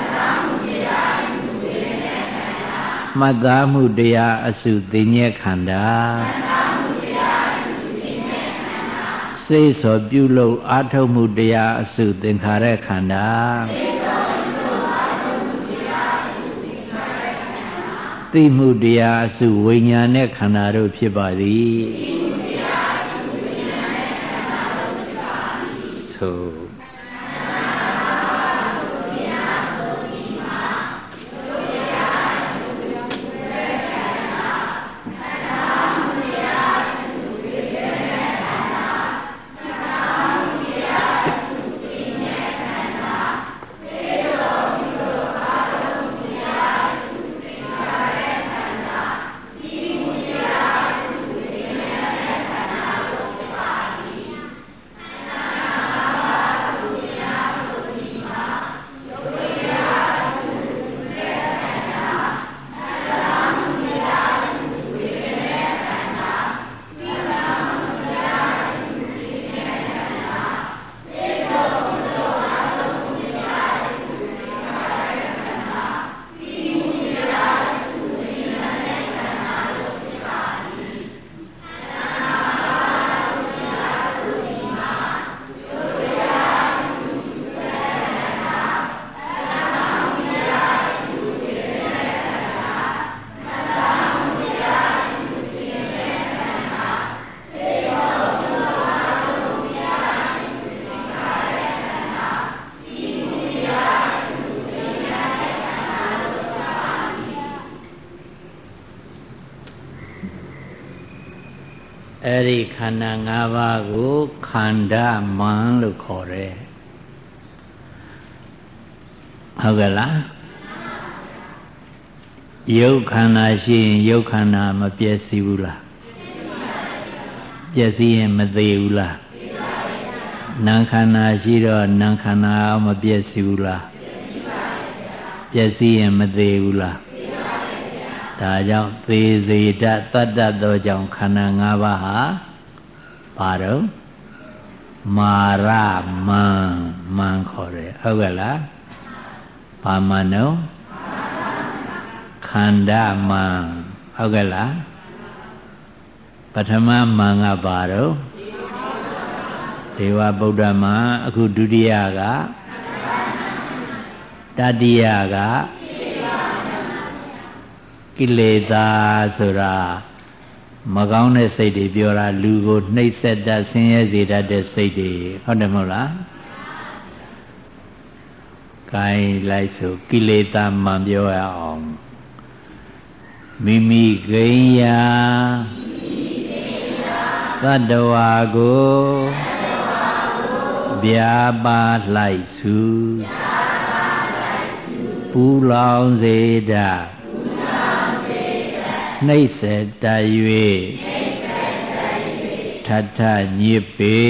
မှတ်သားမှုတရားအစုသိဉ္ဇခန္ဓာစိတ်သောပြုလုပ်အာထုတ်မှုတရားအစုသင်္ခါရခန္ဓာသိမှုတရားအစုဝိညာဉ်နဲ့ခန္ဓာတို့ဖြစ်ပါသည်သို့အဲ့ဒီခန္ဓာ၅ပါးကိုခန္ဓာမံလို့ခေါ်တယ်ဟုတ်ကဲ့လားယုတ်ခန္ဓာရှိရင်ယုတ်ခန္ဓာမပျက်စီးဘူးလားပျက်စီးရင်မသေးဘူးလားနာမ်ခန္ဓာရှိတော့နာမ်ခန္ဓာမပျက်စီးဘူးလားပျက်စီးရင်မသေးဘူးလားဒါကြောင့်သေစေတတ်တတ်တတ်သောကြောင့်ခန္ဓာ၅ပါးဟာဘာတော့မာရမံမံခေါ်တယ်ဟုတ်ကဲ့လားဘာမံတော့ခန္ဓာမံဟုတ်ကဲ့လားပထမမံကဘာတော့ဒေဝဗုဒ္ဓမံအခုဒုတိယကတတိယကကိလေသာဆိုတာမကောင်းတဲ့စိတ်တွေပြောတာလူကိုနှိပ်စက်တတ်ဆင်းရဲစေတတ်တဲ့စိတ်တွေဟုတ်တယ်မဟုတ်လား။ကိုင်းလိုက်ဆိုကိလေသာမှန်ပြောရအောင်မိမိဂိညာသတ္တဝါကိုဗျာပါလိုက်စုပူလောင်စေတတ်နှိမ့်ဆက်တတ်၍ထထညစ်ပေ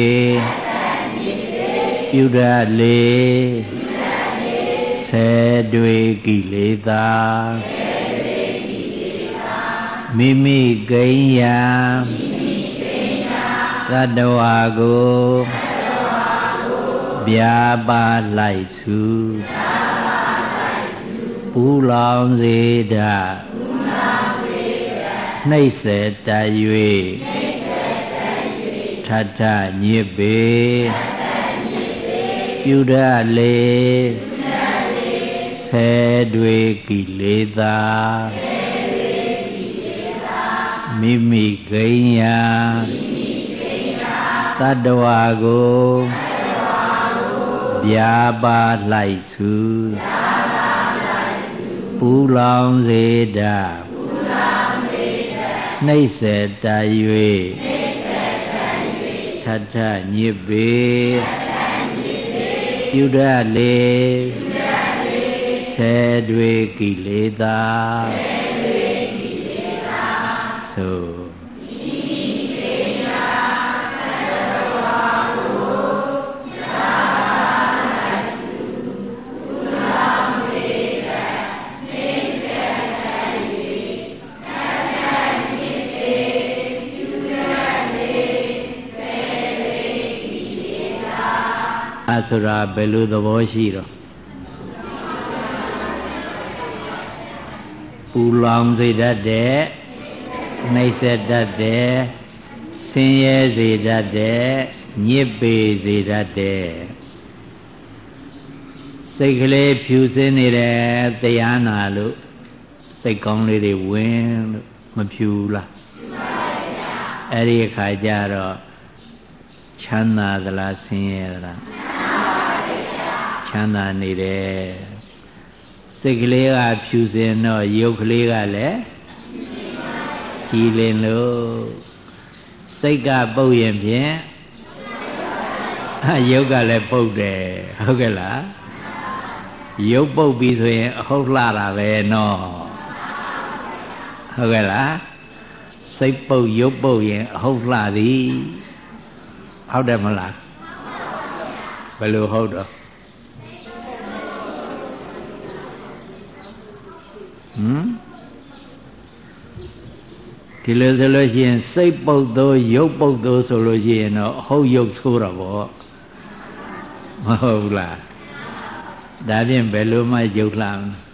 ပြုရလေဆယ်တွေကိလေသာမိမိဂိညာသတ္တဝါကိုဗျာပါလိုက်စုပူလောင်စေတတ်နှိမ့်ဆက်တတ်၍ထထညစ်ပေပြုရလေဆယ်တွေကိလေသာမိမိဂိညာသတ္တဝါကိုဗျာပါလိုက်စုပူလောင်စေတတ်နှိမ့်ဆက်တတ်၍ထထညစ်ပေပြုရလေဆယ်တွေကိလေသာသို့ဆိုတာဘယ်လိုသဘောရှိတော့ပူလောင်စေတတ်တဲ့နှိမ့်ဆက်တတ်တဲ့ဆင်းရဲစေတတ်တဲ့ညစ်ပေစေတတ်တဲ့စိတ်ကလေးဖြူစင်းနေတဲ့တရားနာလို့စိတ်ကောင်းလေးတွေဝင်လို့မဖြူလားအဲ့ဒီအခါကျတော့ချမ်းသာသလားဆင်းရဲသလားချမ်းသာနေတယ်စိတ်ကလေးကဖြူစင်တော့ရုပ်ကလေးကလည်းကြည်လင်လို့စိတ်ကပုတ်ရင်ဖြင့်ရုပ်ကလည်းပုတ်တယ်ဟုတ်ကဲ့လားရုပ်ပုတ်ပြီးဆိုရင်အဟုတ်လှတာပဲနော်ဟုတ်ကဲ့လားစိတ်ပုတ်ရုပ်ပုတ်ရင်အဟုတ်လှသည်ဟုတ်တယ်မလားဘယ်လိုဟုတ်တော့ဟမ်ဒီလိုဆိုလို့ရှိရင်စိတ်ပုတ်သောရုပ်ပုတ်သောဆိုလို့ရှိရင်တော့ဟုတ်ရုပ်ဆိုးတော့ဗောမဟုတ်လားဒါဖြင့်ဘယ်လိုမှရုပ်လှ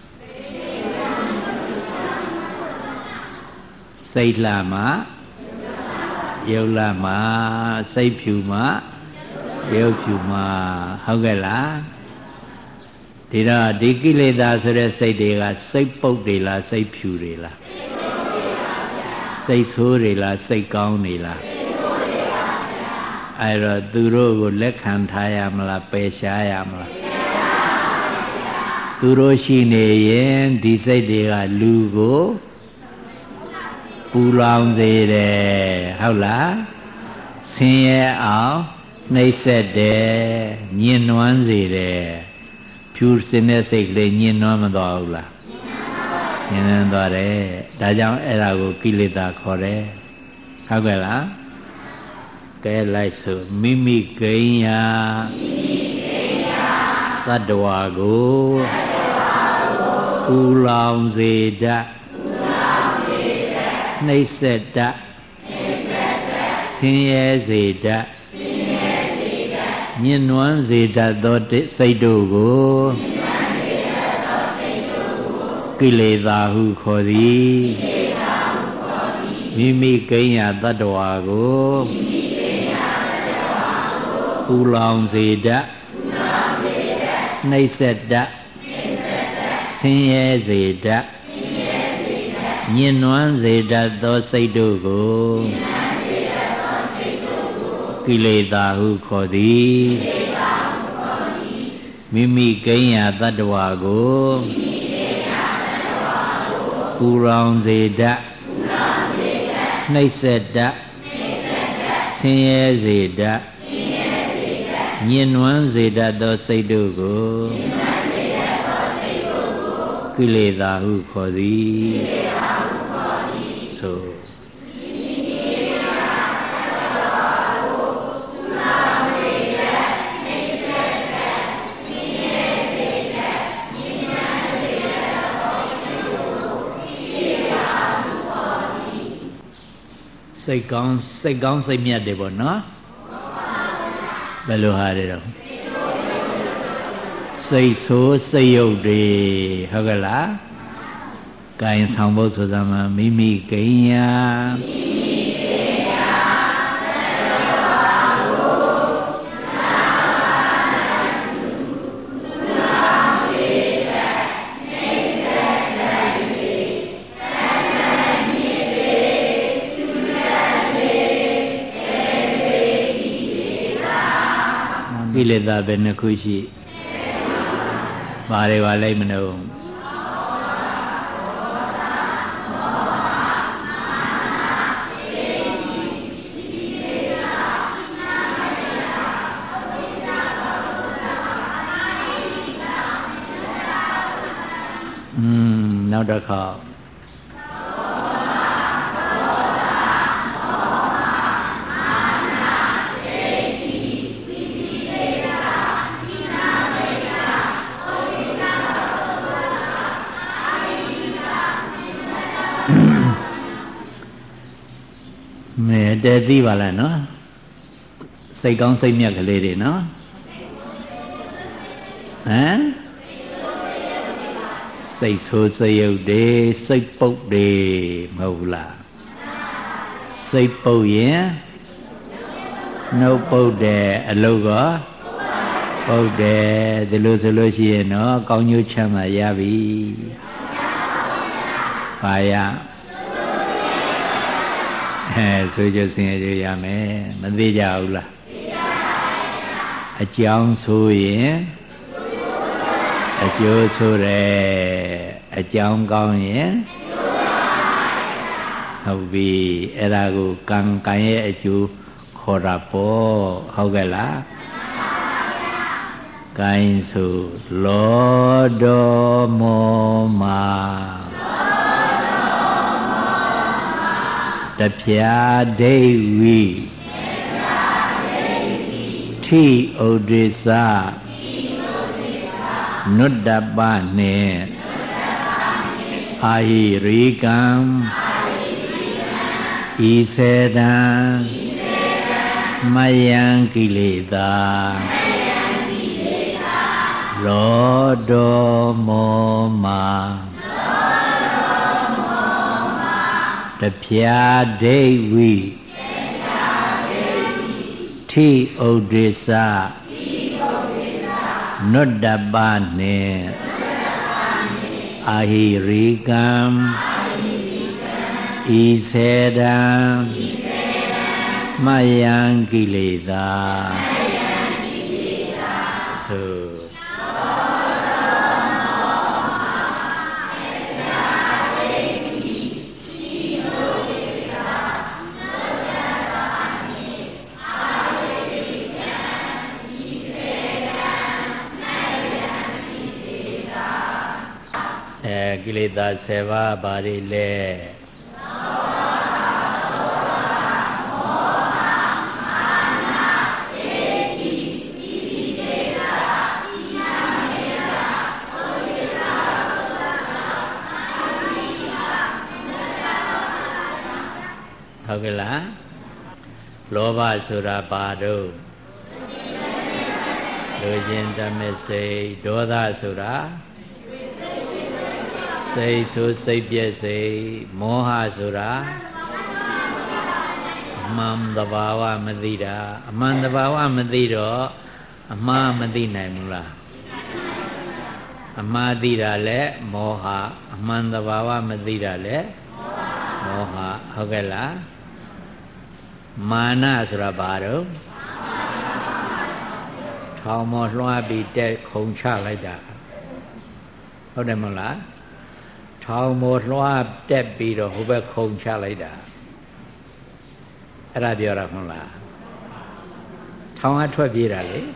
စိတ်လှမှရုပ်လှမှစိတ်ဖြူမှရုပ်ဖြူမှဟုတ်ကဲ့လားဒီတော့ဒီကိလေသာဆိုတဲ့စိတ်တွေကစိတ်ပုတ်တွေလားစိတ်ဖြူတွေလားစိတ်ဆိုးတွေလားစိတ်ကောင်းတွေလားအဲ့တော့သူတို့ကိုလက်ခံထားရမလားပယ်ရှားရမလားသူတို့ရှိနေရင်ဒီစိတ်တွေကလူကိုပူလောင်စေတယ်ဟုတ်လားဆင်းရဲအောင်နှိပ်စက်တယ်ညှဉ်းနှွမ်းစေတယ်ဖြူစင်တဲ့စိတ်ကလေးညှဉ်းနှွမ်းမသွားဘူးလားညှဉ်းနှွမ်းသွားတယ်ဒါကြောင့်အဲ့ဒါကိုကိလေသာခေါ်တယ်ဟုတ်ကဲ့လားကဲလိုက်စို့မိမိကိဉ္ယာသတ္တဝါကိုပူလောင်စေတတ်နှိပ်စက်တတ်ဆင်းရဲစေတတ်ညှဉ်းနှွမ်းစေတတ်သောစိတ်တို့ကိုကိလေသာဟုခေါ်သည်မိမိကိဉ္ယာသတ္တဝါကိုပူလောင်စေတတ်နှိပ်စက်တတ်ဆင်းရဲစေတတ်ညှဉ်းနှွမ်းစေတတ်သောစိတ်တို့ကိုကိလေသာဟုခေါ်သည်မိမိကိဉ္ယာသတ္တဝါကိုပူလောင်စေတတ်နှိပ်စက်တတ်ဆင်းရဲစေတတ်ညှဉ်းနှွမ်းစေတတ်သောစိတ်တို့ကိုကိလေသာဟုခေါ်သည်ဆိုစိတ်ကောင်းစိတ်ကောင်းစိတ်မြတ်တယ်ပေါ့နော်ဘယ်လိုဟာတွေတော့စိတ်ဆိုးစိတ်ယုတ်တွေဟုတ်ကဲ့လားကိုင်ဆောင်ဖို့ဆိုသမှာမိမိကိဉ္ယာကိလေသာပဲနှစ်ခုရှိဘာတွေပါလိုက်မလို့อืมနောက်တစ်ခါတဲသိပါလားနော်စိတ်ကောင်းစိတ်မြတ်ကလေးတွေနော်ဟမ်စိတ်ဆိုးစိတ်ယုတ်တွေစိတ်ပုတ်တွေမဟုတ်လားစိတ်ပုတ်ရင်နှုတ်ပုတ်တယ်အလုပ်ကပုတ်တယ်ဒီလိုဆိုလို့ရှိရင်တော့ကောင်းကျိုးချမ်းသာရပြီပါရအဲဆိုကြစင်ရရမယ်မသိကြဘူးလားသိကြပါဘူးအကြောင်းဆိုရင်အကျိုးဆိုတယ်အကြောင်းကောင်းရင်ဟုတ်ပြီအဲ့ဒါကိုကံကံရဲ့အကျိုးခေါ်တာပေါ့ဟုတ်ကဲ့လားကံဆိုလောတော်မောမာတဖြာဒိဝိထိဥဒိစ္စနုတ္တပနှင့်အာဟိရိကံဤစေတံမယံကိလေသာလောတော်မောမာတဖြာဒိဝိထိဥဒိစ္စနုတ္တပနှင့်အာဟိရိကံဤစေတံမယံကိလေသာသို့ကိလေသာဆယ်ပါးဘာတွေလဲဟုတ်ကဲ့လားလောဘဆိုတာဘာတော့လူချင်းတမစ်စိတ်ဒေါသဆိုတာစိတ်ဆိုစိတ်ပြည့်စိတ်မောဟဆိုတာအမှန်တဘာဝမသိတာအမှန်တဘာဝမသိတော့အမှားမသိနိုင်ဘူးလားအမှားသိတာလဲမောဟအမှန်တဘာဝမသိတာလဲမောဟဟုတ်ကဲ့လားမာနဆိုတာဘာတော့ထောင်မောလွှားပြီးတက်ခုံချလိုက်တာဟုတ်တယ်မဟုတ်လားထောင်မောလွှားတက်ပြီးတော့ဟိုဘက်ခုံချလိုက်တာအဲ့ဒါပြောတာမဟုတ်လားထောင်ကထွက်ပြေးတာလေ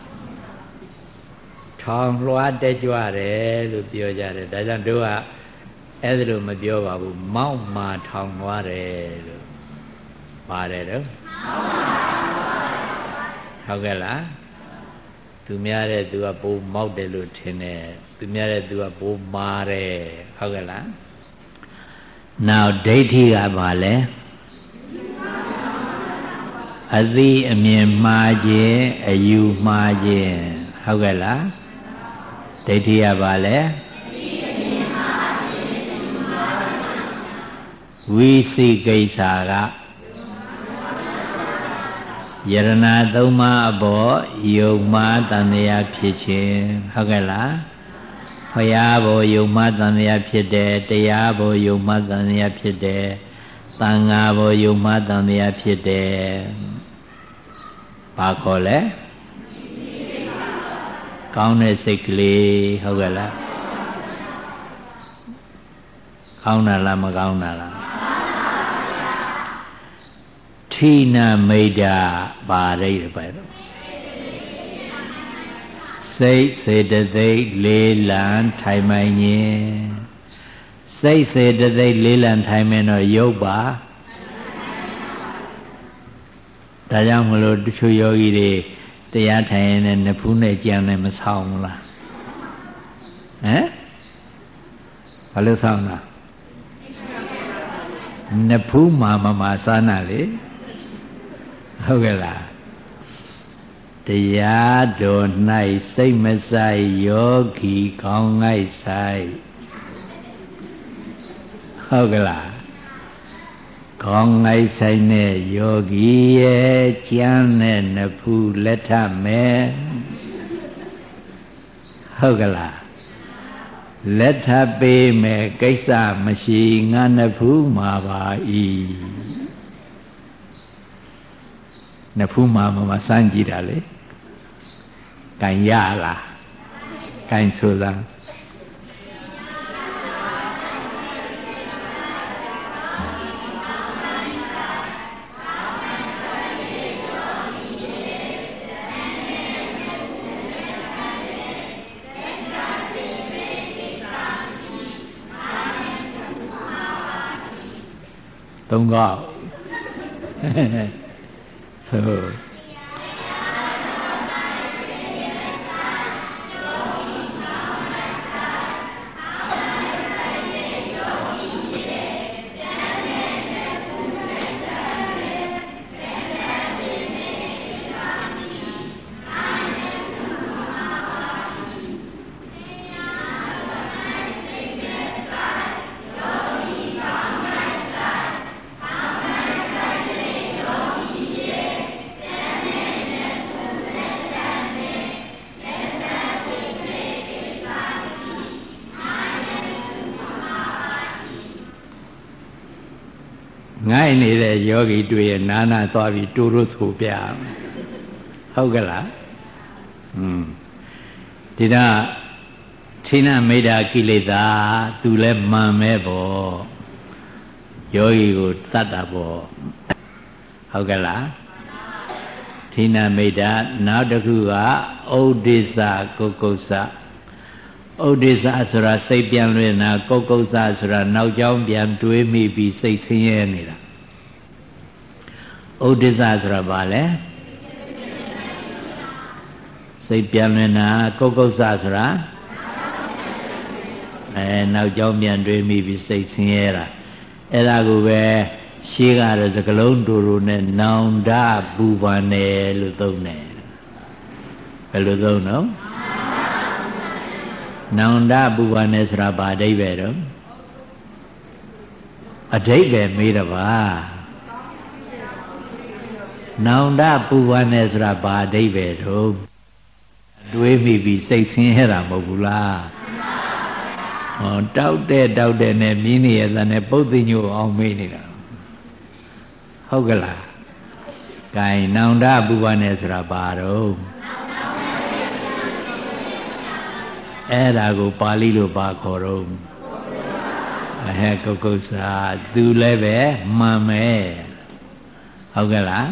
ထောင်လွှားတက်ကြွတယ်လို့ပြောကြတယ်ဒါကြောင့်တို့ကအဲ့ဒါလို့မပြောပါဘူးမောက်မာထောင်လွှားတယ်လို့ပါတယ်တော့ဟုတ်ကဲ့လားသူများတဲ့သူကပိုမောက်တယ်လို့ထင်တယ်သူများတဲ့သူကပိုမာတယ်ဟုတ်ကဲ့လားနောက်ဒိဋ္ဌိကဘာလဲအသိအမြင်မှားခြင်းအယူမှားခြင်းဟုတ်ကဲ့လားဒိဋ္ဌိကဘာလဲဝိသိကိစ္စကယရဏသုံးပါးအပေါ်ယုံမှားတန်တရားဖြစ်ခြင်းဟုတ်ကဲ့လားဘုရားဘောယုံမှားတန်တရားဖြစ်တယ်တရားဘောယုံမှားတန်တရားဖြစ်တယ်သံဃာဘောယုံမှားတန်တရားဖြစ်တယ်ဘာခေါ်လဲကောင်းတဲ့စိတ်ကလေးဟုတ်ကဲ့လားကောင်းတာလားမကောင်းတာလားထိနာမိတ်တာပါရိတ်ပဲတော့စိတ်စေတသိက်လေးလံထိုင်မှန်ခြင်းစိတ်စေတသိက်လေးလံထိုင်မှန်တော့ရုပ်ပါဒါကြောင့်မလို့တချို့ယောဂီတွေတရားထိုင်ရင်လည်းနဖူးနဲ့ကြံနဲ့မဆောင်ဘူးလားဟမ်ဘာလို့ဆောင်တာနဖူးမှာမမစားနာလေဟုတ်ကဲ့လားတရားတော်၌စိတ်မဆိုင်ယောဂီကောင်းငိုက်ဆိုင်ဟုတ်ကဲ့လားကောင်းငိုက်ဆိုင်တဲ့ယောဂီရဲ့ကျမ်းနဲ့နဖူးလက်ထမယ်ဟုတ်ကဲ့လားလက်ထပေးမယ်ကိစ္စမရှိငါနဖူးမှာပါဤနဖူးမှာမစမ်းကြည့်တာလေကန်ရလားကန်ဆိုလားသုံးကောက်ဆိုငိုက်နေတဲ့ယောဂီတွေ့ရနာနာသွားပြီးတူလို့ဆိုပြဟုတ်ကဲ့လားอืมဒီတော့ထိနာမိတ်တာကိလေသာသူလဲမှန်မဲပေါ့ယောဂီကိုတတ်တာပေါ့ဟုတ်ကဲ့လားထိနာမိတ်တာနောက်တစ်ခုကဥဒိစ္စကုက္ကုစဥဒိစ္စဆိုတာစိတ်ပြန်လွင်တာကုက္ကုစ္စဆိုတာနောက်ကြောင်းပြန်တွေးမိပြီးစိတ်ဆင်းရဲနေတာဥဒိစ္စဆိုတာဘာလဲစိတ်ပြန်လွင်တာကုက္ကုစ္စဆိုတာအဲနောက်ကြောင်းပြန်တွေးမိပြီးစိတ်ဆင်းရဲတာအဲ့ဒါကိုပဲရှေးကတော့စကလုံးတူတူနဲ့နောင်တပူပန်တယ်လို့သုံးတယ်ဘယ်လိုသုံးနော်နောင်တပူပန်တယ်ဆိုတာဘာအဓိပ္ပာယ်တော့အဓိပ္ပာယ်မေးတော့ပါနောင်တပူပန်တယ်ဆိုတာဘာအဓိပ္ပာယ်တော့တွေးမိပြီးစိတ်ဆင်းရဲတာမဟုတ်ဘူးလားဟောတောက်တဲ့တောက်တဲ့နဲ့မြင်းနေရတဲ့နဲ့ပုတ်သိညို့အောင်မေးနေတာဟုတ်ကလား gain နောင်တပူပန်တယ်ဆိုတာဘာတော့အဲ့ဒါကိုပါဠိလိုပါခေါ်တော့အဟဲကုက္ကုစ္စသူလည်းပဲမှန်မယ်ဟုတ်ကဲ့လား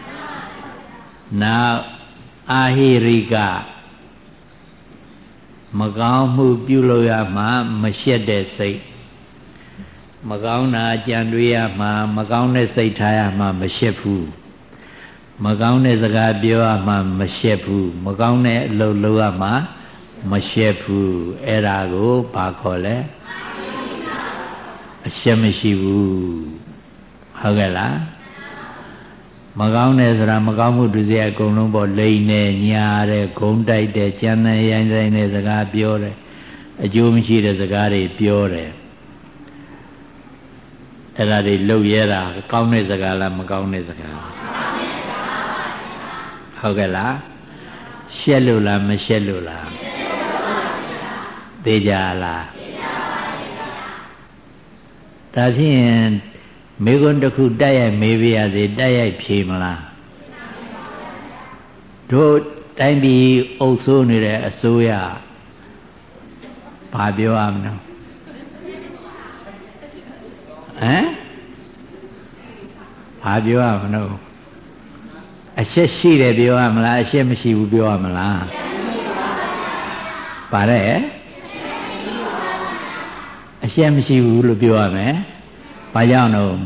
နောက်အာဟိရိကမကောင်းမှုပြုလို့ရမှမရှက်တဲ့စိတ်မကောင်းတာကြံတွေးရမှမကောင်းတဲ့စိတ်ထားရမှမရှက်ဘူးမကောင်းတဲ့စကားပြောရမှမရှက်ဘူးမကောင်းတဲ့အလုပ်လုပ်ရမှမရှက်ဘူးအဲ့ဒါကိုဘာခေါ်လဲအရှက်မရှိဘူးဟုတ်ကဲ့လားမကောင်းတဲ့ဆိုတာမကောင်းမှုတွေအကုန်လုံးပေါ့လိန်နဲ့ညာတဲ့ဂုံတိုက်တဲ့ကြမ်းတဲ့ရိုင်းဆိုင်တဲ့စကားပြောတယ်အကျိုးမရှိတဲ့စကားတွေပြောတယ်အဲ့ဒါတွေလှုပ်ရဲတာကောင်းတဲ့စကားလားမကောင်းတဲ့စကားဟုတ်ကဲ့လားရှက်လို့လားမရှက်လို့လားသိကြလားဒါဖြင့်မေကွန်းတစ်ခုတိုက်ရိုက်မေးပြရစေတိုက်ရိုက်ဖြေမလားတို့တိုင်းပြည်အုပ်စိုးနေတဲ့အစိုးရဘာပြောရမလဲဟမ်ဘာပြောရမလို့အရှက်ရှိတယ်ပြောရမလားအရှက်မရှိဘူးပြောရမလားပါတယ်အရှက်မရှိဘူးလို့ပြောရမယ်ဘာကြောင့်တော့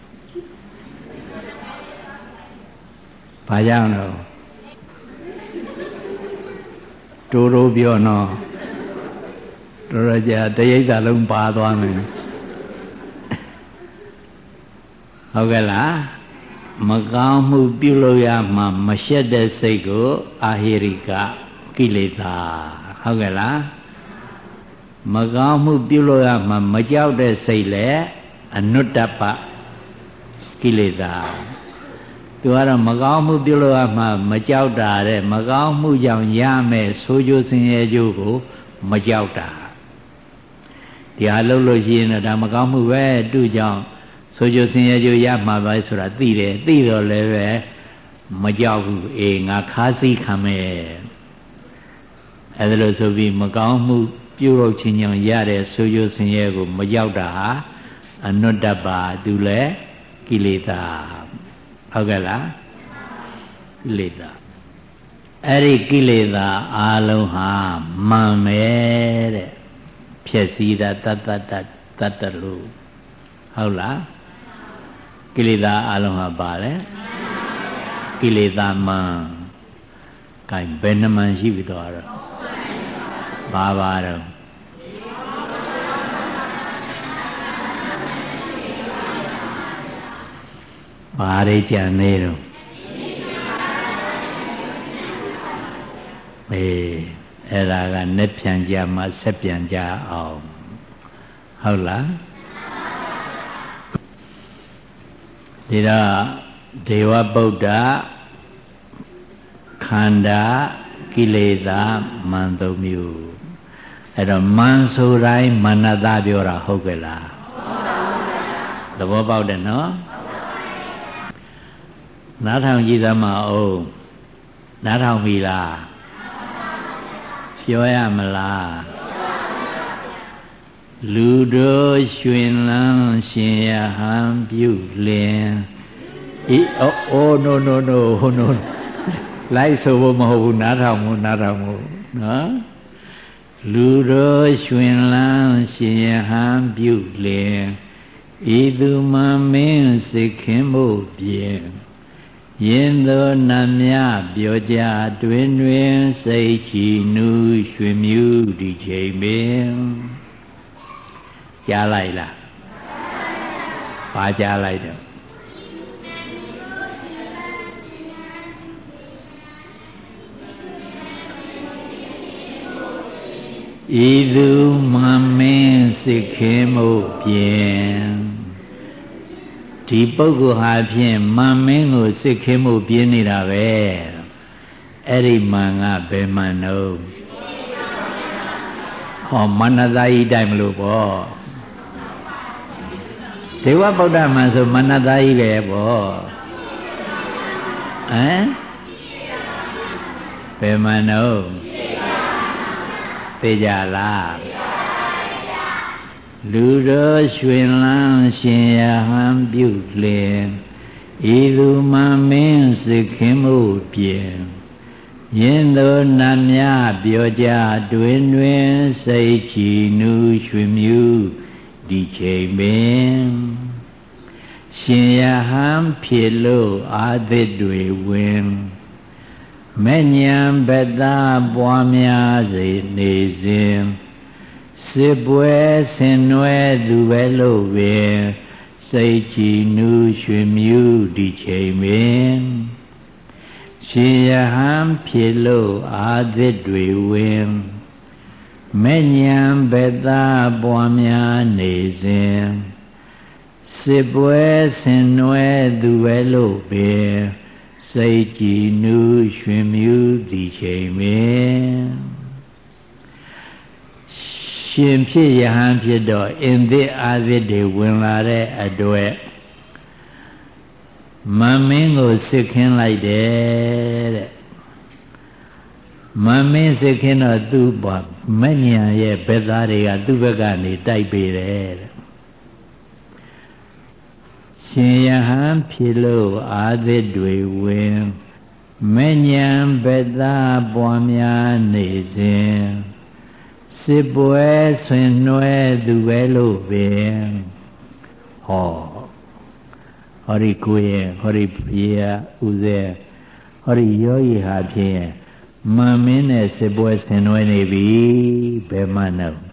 ဘာကြောင့်တော့တိုးတိုးပြောနော်တော်ရကြတရိပ်သာလုံးပါသွားမယ်ဟုတ်ကဲ့လားမကောင်းမှုပြုလို့ရမှမရှက်တဲ့စိတ်ကိုအာဟိရိကကိလေသာဟုတ်ကဲ့လားမကောင်းမှုပြုလို့ရမှမကြောက်တဲ့စိတ်လည်းအနုတ္တပကိလေသာသူကတော့မကောင်းမှုပြုလို့ရမှမကြောက်တာတဲ့မကောင်းမှုကြောင့်ရမယ်ဆိုးကျိုးဆင်းရဲကျိုးကိုမကြောက်တာဒီဟာလုပ်လို့ရှိရင်တော့ဒါမကောင်းမှုပဲသူ့ကြောင့်ဆိုးကျိုးဆင်းရဲကျိုးရမှာပဲဆိုတာသိတယ်သိတော့လည်းပဲမကြောက်ဘူးအေးငါခါးစည်းခံမယ်အဲဒါလို့ဆိုပြီးမကောင်းမှုပြုလုပ်ခြင်းကြောင့်ရတဲ့ဆိုးကျိုးဆင်းရဲကိုမကြောက်တာဟာအနုတ္တပါသူလည်းကိလေသာဟုတ်ကဲ့လားကိလေသာအဲ့ဒီကိလေသာအလုံးဟာမှန်မယ်တဲ့ဖြစ်စည်းတာတတ္တတတတ္တလို့ဟုတ်လားကိလေသာအလုံးဟာပါလေကိလေသာမှန်ကဲဘယ်နှမှန်ရှိပြီတော့ဘာပါတော့ဘာတွေကြံနေတော့အေးအဲ့ဒါကနဲ့ပြန်ကြမှာဆက်ပြန်ကြအောင်ဟုတ်လားဒီတော့ဒေဝဗုဒ္ဓခန္ဓာကိလေသာမန်သုံးမျိုးအဲ့တော့မန်ဆိုတိုင်းမနတပြောတာဟုတ်ကဲ့လားသဘောပေါက်တယ်နော်နားထောင်ကြည့်သမှာအောင်နားထောင်ပြီလားပြောရမလားလူတို့ရွှင်လန်းရှင်ရဟန်ပြုလင်ဤအိုး no no no no လိုက်ဆိုဖို့မဟုတ်ဘူးနားထောင်မှုနားထောင်မှုနော်လူတော်ရွှင်လန်းရှင်ယဟန်ပြုလင်ဤသူမမင်းစိတ်ခင်မှုပြင်ယင်သောနတ်များပြောကြတွင်တွင်စိတ်ချီနူးရွှင်မြူးဒီချိန်ပင်ကြားလိုက်လားဘာကြားလိုက်တော့ဤသူမမင်းစိတ်ခင်မှုပြင်ဒီပုဂ္ဂိုလ်ဟာဖြင့်မမင်းကိုစိတ်ခင်မှုပြင်းနေတာပဲအဲ့ဒီမန်ကဘယ်မန်တော့ဟောမနသာဤတိုင်မလို့ပေါ့ဒေဝဗုဒ္ဓမန်ဆိုမနသာဤပဲပေါ့ဟမ်ဘယ်မန်တော့သိကြလားလူတော်ရွှင်လန်းရှင်ယဟန်ပြုလင်ဤသူမမင်းစိတ်ခင်မှုပြင်ယင်သောနတ်များပြောကြတွင်တွင်စိတ်ချီနူးရွှင်မြူးဒီချိန်ပင်ရှင်ယဟန်ဖြစ်လို့အာသစ်တွေဝင်မဲ့ညံဘက်သားပွားများစေနေစဉ်စစ်ပွဲဆင်နွယ်သူပဲလို့ပင်စိတ်ကြည်နူးရွှင်မြူးဒီချိန်ပင်ရှင်ယဟန်ဖြစ်လို့အာသစ်တွေဝင်မဲ့ညံဘက်သားပွားများနေစဉ်စစ်ပွဲဆင်နွယ်သူပဲလို့ပင်စိတ်ကြည်နူးရွှင်မြူးဒီချိန်ပင်ရှင်ဖြစ်ယဟန်ဖြစ်တော့အင်သစ်အာသစ်တွေဝင်လာတဲ့အတွက်မမင်းကိုစစ်ခင်းလိုက်တယ်တဲ့မမင်းစစ်ခင်းတော့သူ့ဘာမညံရဲ့ဘက်သားတွေကသူ့ဘက်ကနေတိုက်ပေးတယ်တဲ့ရှင်ယဟန်ဖြစ်လို့အာသစ်တွေဝင်မညံဘက်သားပွားများနေစဉ်စစ်ပွဲဆွင်နွယ်သူပဲလို့ပင်ဟောဟောဒီကိုရဲ့ဟောဒီပြေဦးစေဟောဒီယောဂီဟာဖြင့်မမင်းနဲ့စစ်ပွဲဆင်နွယ်နေပြီဘယ်မှတော့